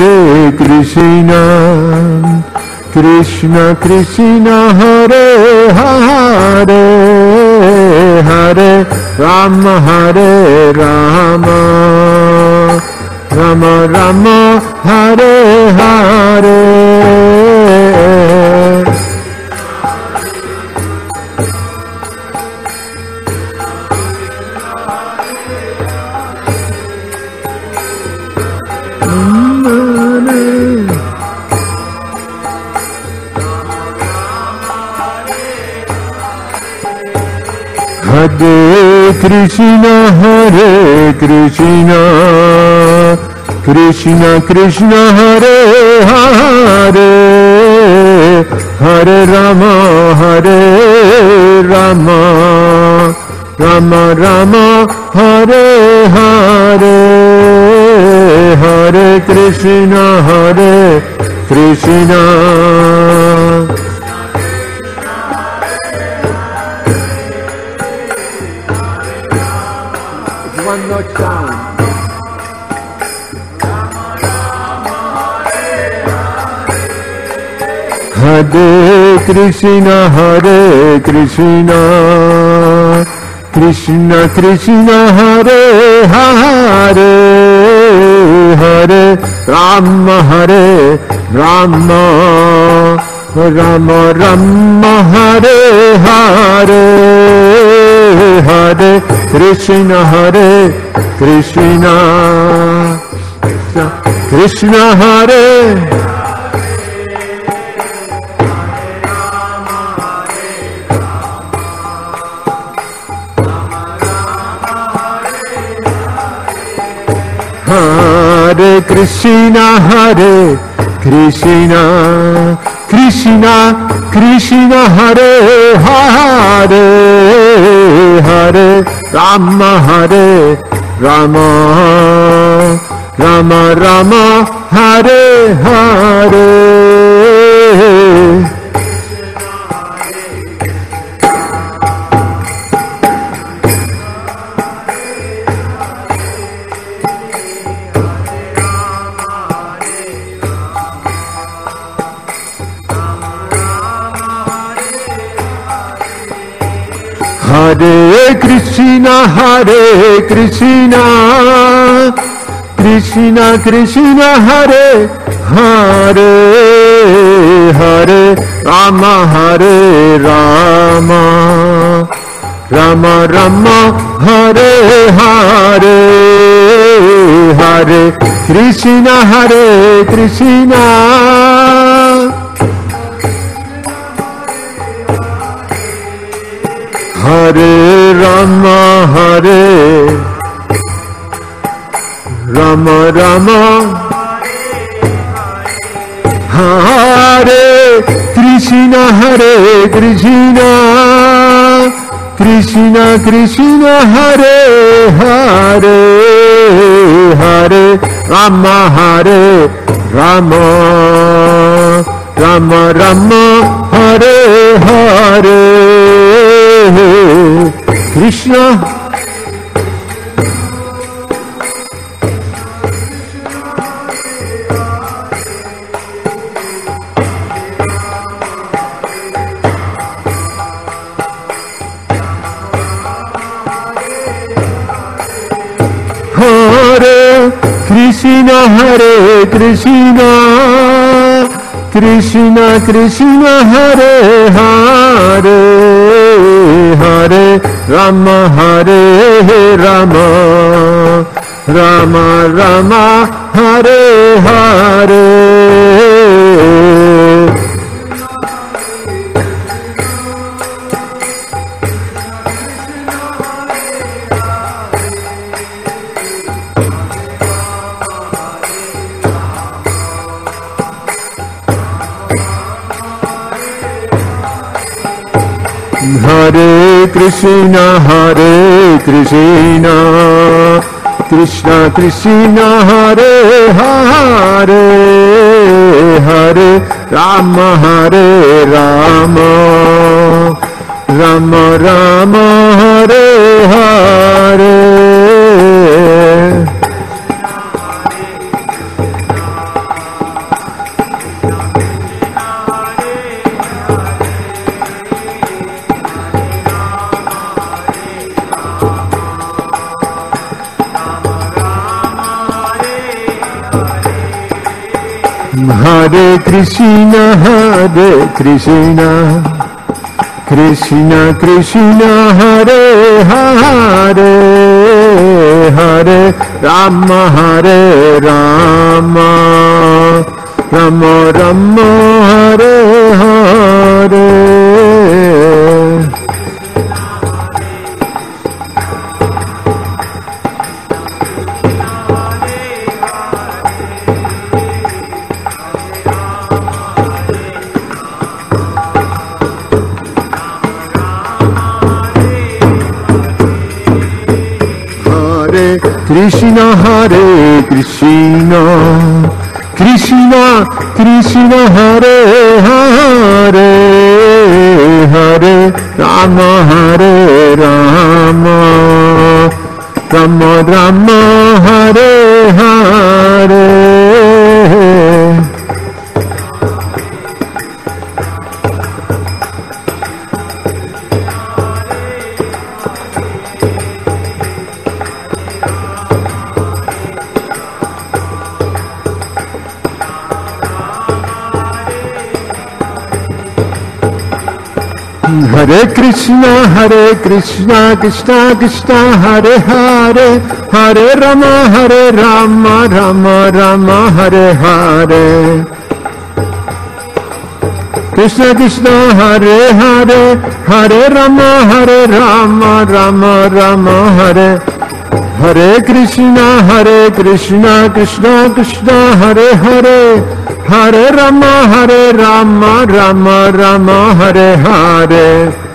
Speaker 3: Krishna Krishna, Hare Hare, Hare Rama, Rama Rama Rama, Hare Hare. Hare Krishna, Krishna Krishna, Hare Hare, Hare Rama, Rama Rama, Hare Hare, Hare Krishna, Krishna. One note sound. Hare Krishna, Krishna Krishna, Hare Hare, Hare Rama, Rama Rama, Hare Hare, Hare Krishna, Krishna Hare. Hare Krishna, Krishna Krishna, Hare Hare, Hare Rama, Rama Rama, Hare Hare. Hare Krishna, Krishna Krishna, Hare Hare, Hare Rama,
Speaker 5: Rama Rama Hare Hare Hare Krishna Hare Rama Hare Rama Rama Hare Krishna Krishna Krishna Hare Hare Hare Rama Hare Rama Rama Rama Hare Hare Krishna Hare Krishna Krishna Krishna Hare Hare Hare Rama Hare Rama Rama Rama Hare Hare Hare Krishna Krishna Krishna Hare Hare Hare Rama Hare Rama Rama Rama Hare Hare Hare Krishna Krishna Krishna Hare Hare Hare Rama Hare Rama Rama Rama Hare Hare Krishna Hare Krishna Krishna Krishna Hare Hare Hare Rama Hare Rama Rama Rama Hare Hare Hare Krishna Krishna Krishna Hare Hare Hare Rama Rama Rama Hare Hare Krishna Krishna Hare Hare Hare Rama Rama Rama Hare Hare Krishna Krishna Krishna Hare Hare Hare Rama Rama Rama Hare Hare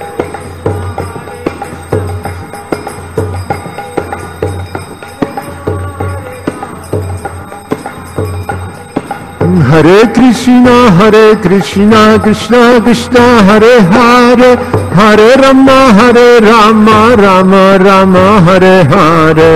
Speaker 5: Hare Krishna Krishna Krishna Hare Hare Hare Rama Rama Rama Hare Hare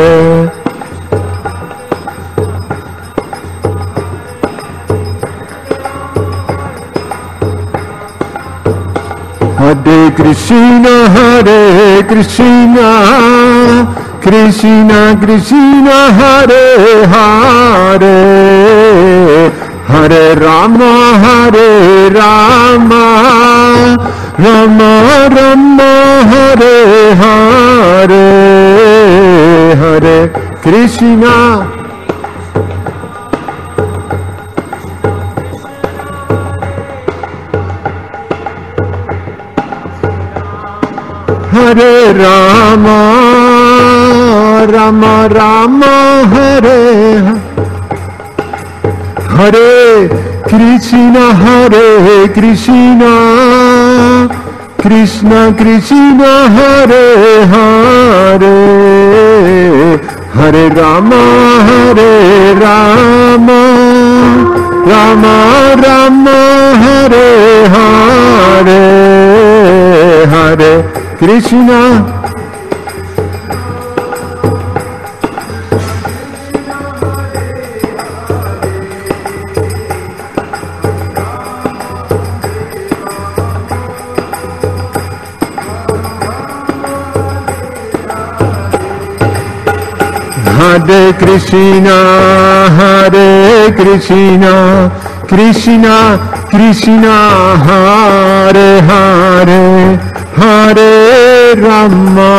Speaker 5: Hare Krishna Krishna Krishna Hare Hare Hare Rama Rama Rama Hare Hare Hare Krishna Hare Rama Rama Rama Hare Hare Krishna Hare Krishna Krishna Krishna Hare Hare Hare Rama Hare Rama Rama Rama Hare Hare Hare Krishna Hare Krishna Krishna Krishna Hare Hare Hare Rama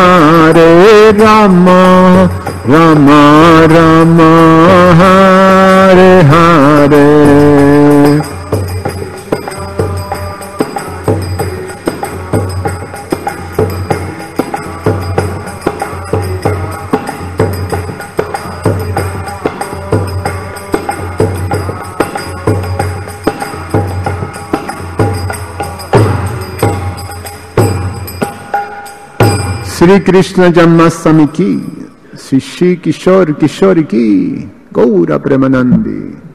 Speaker 5: Rama Rama Hare Hare Shri Krishna Janmashtami ki, Shri Kishor Kishori ki, Gaura Premanandi.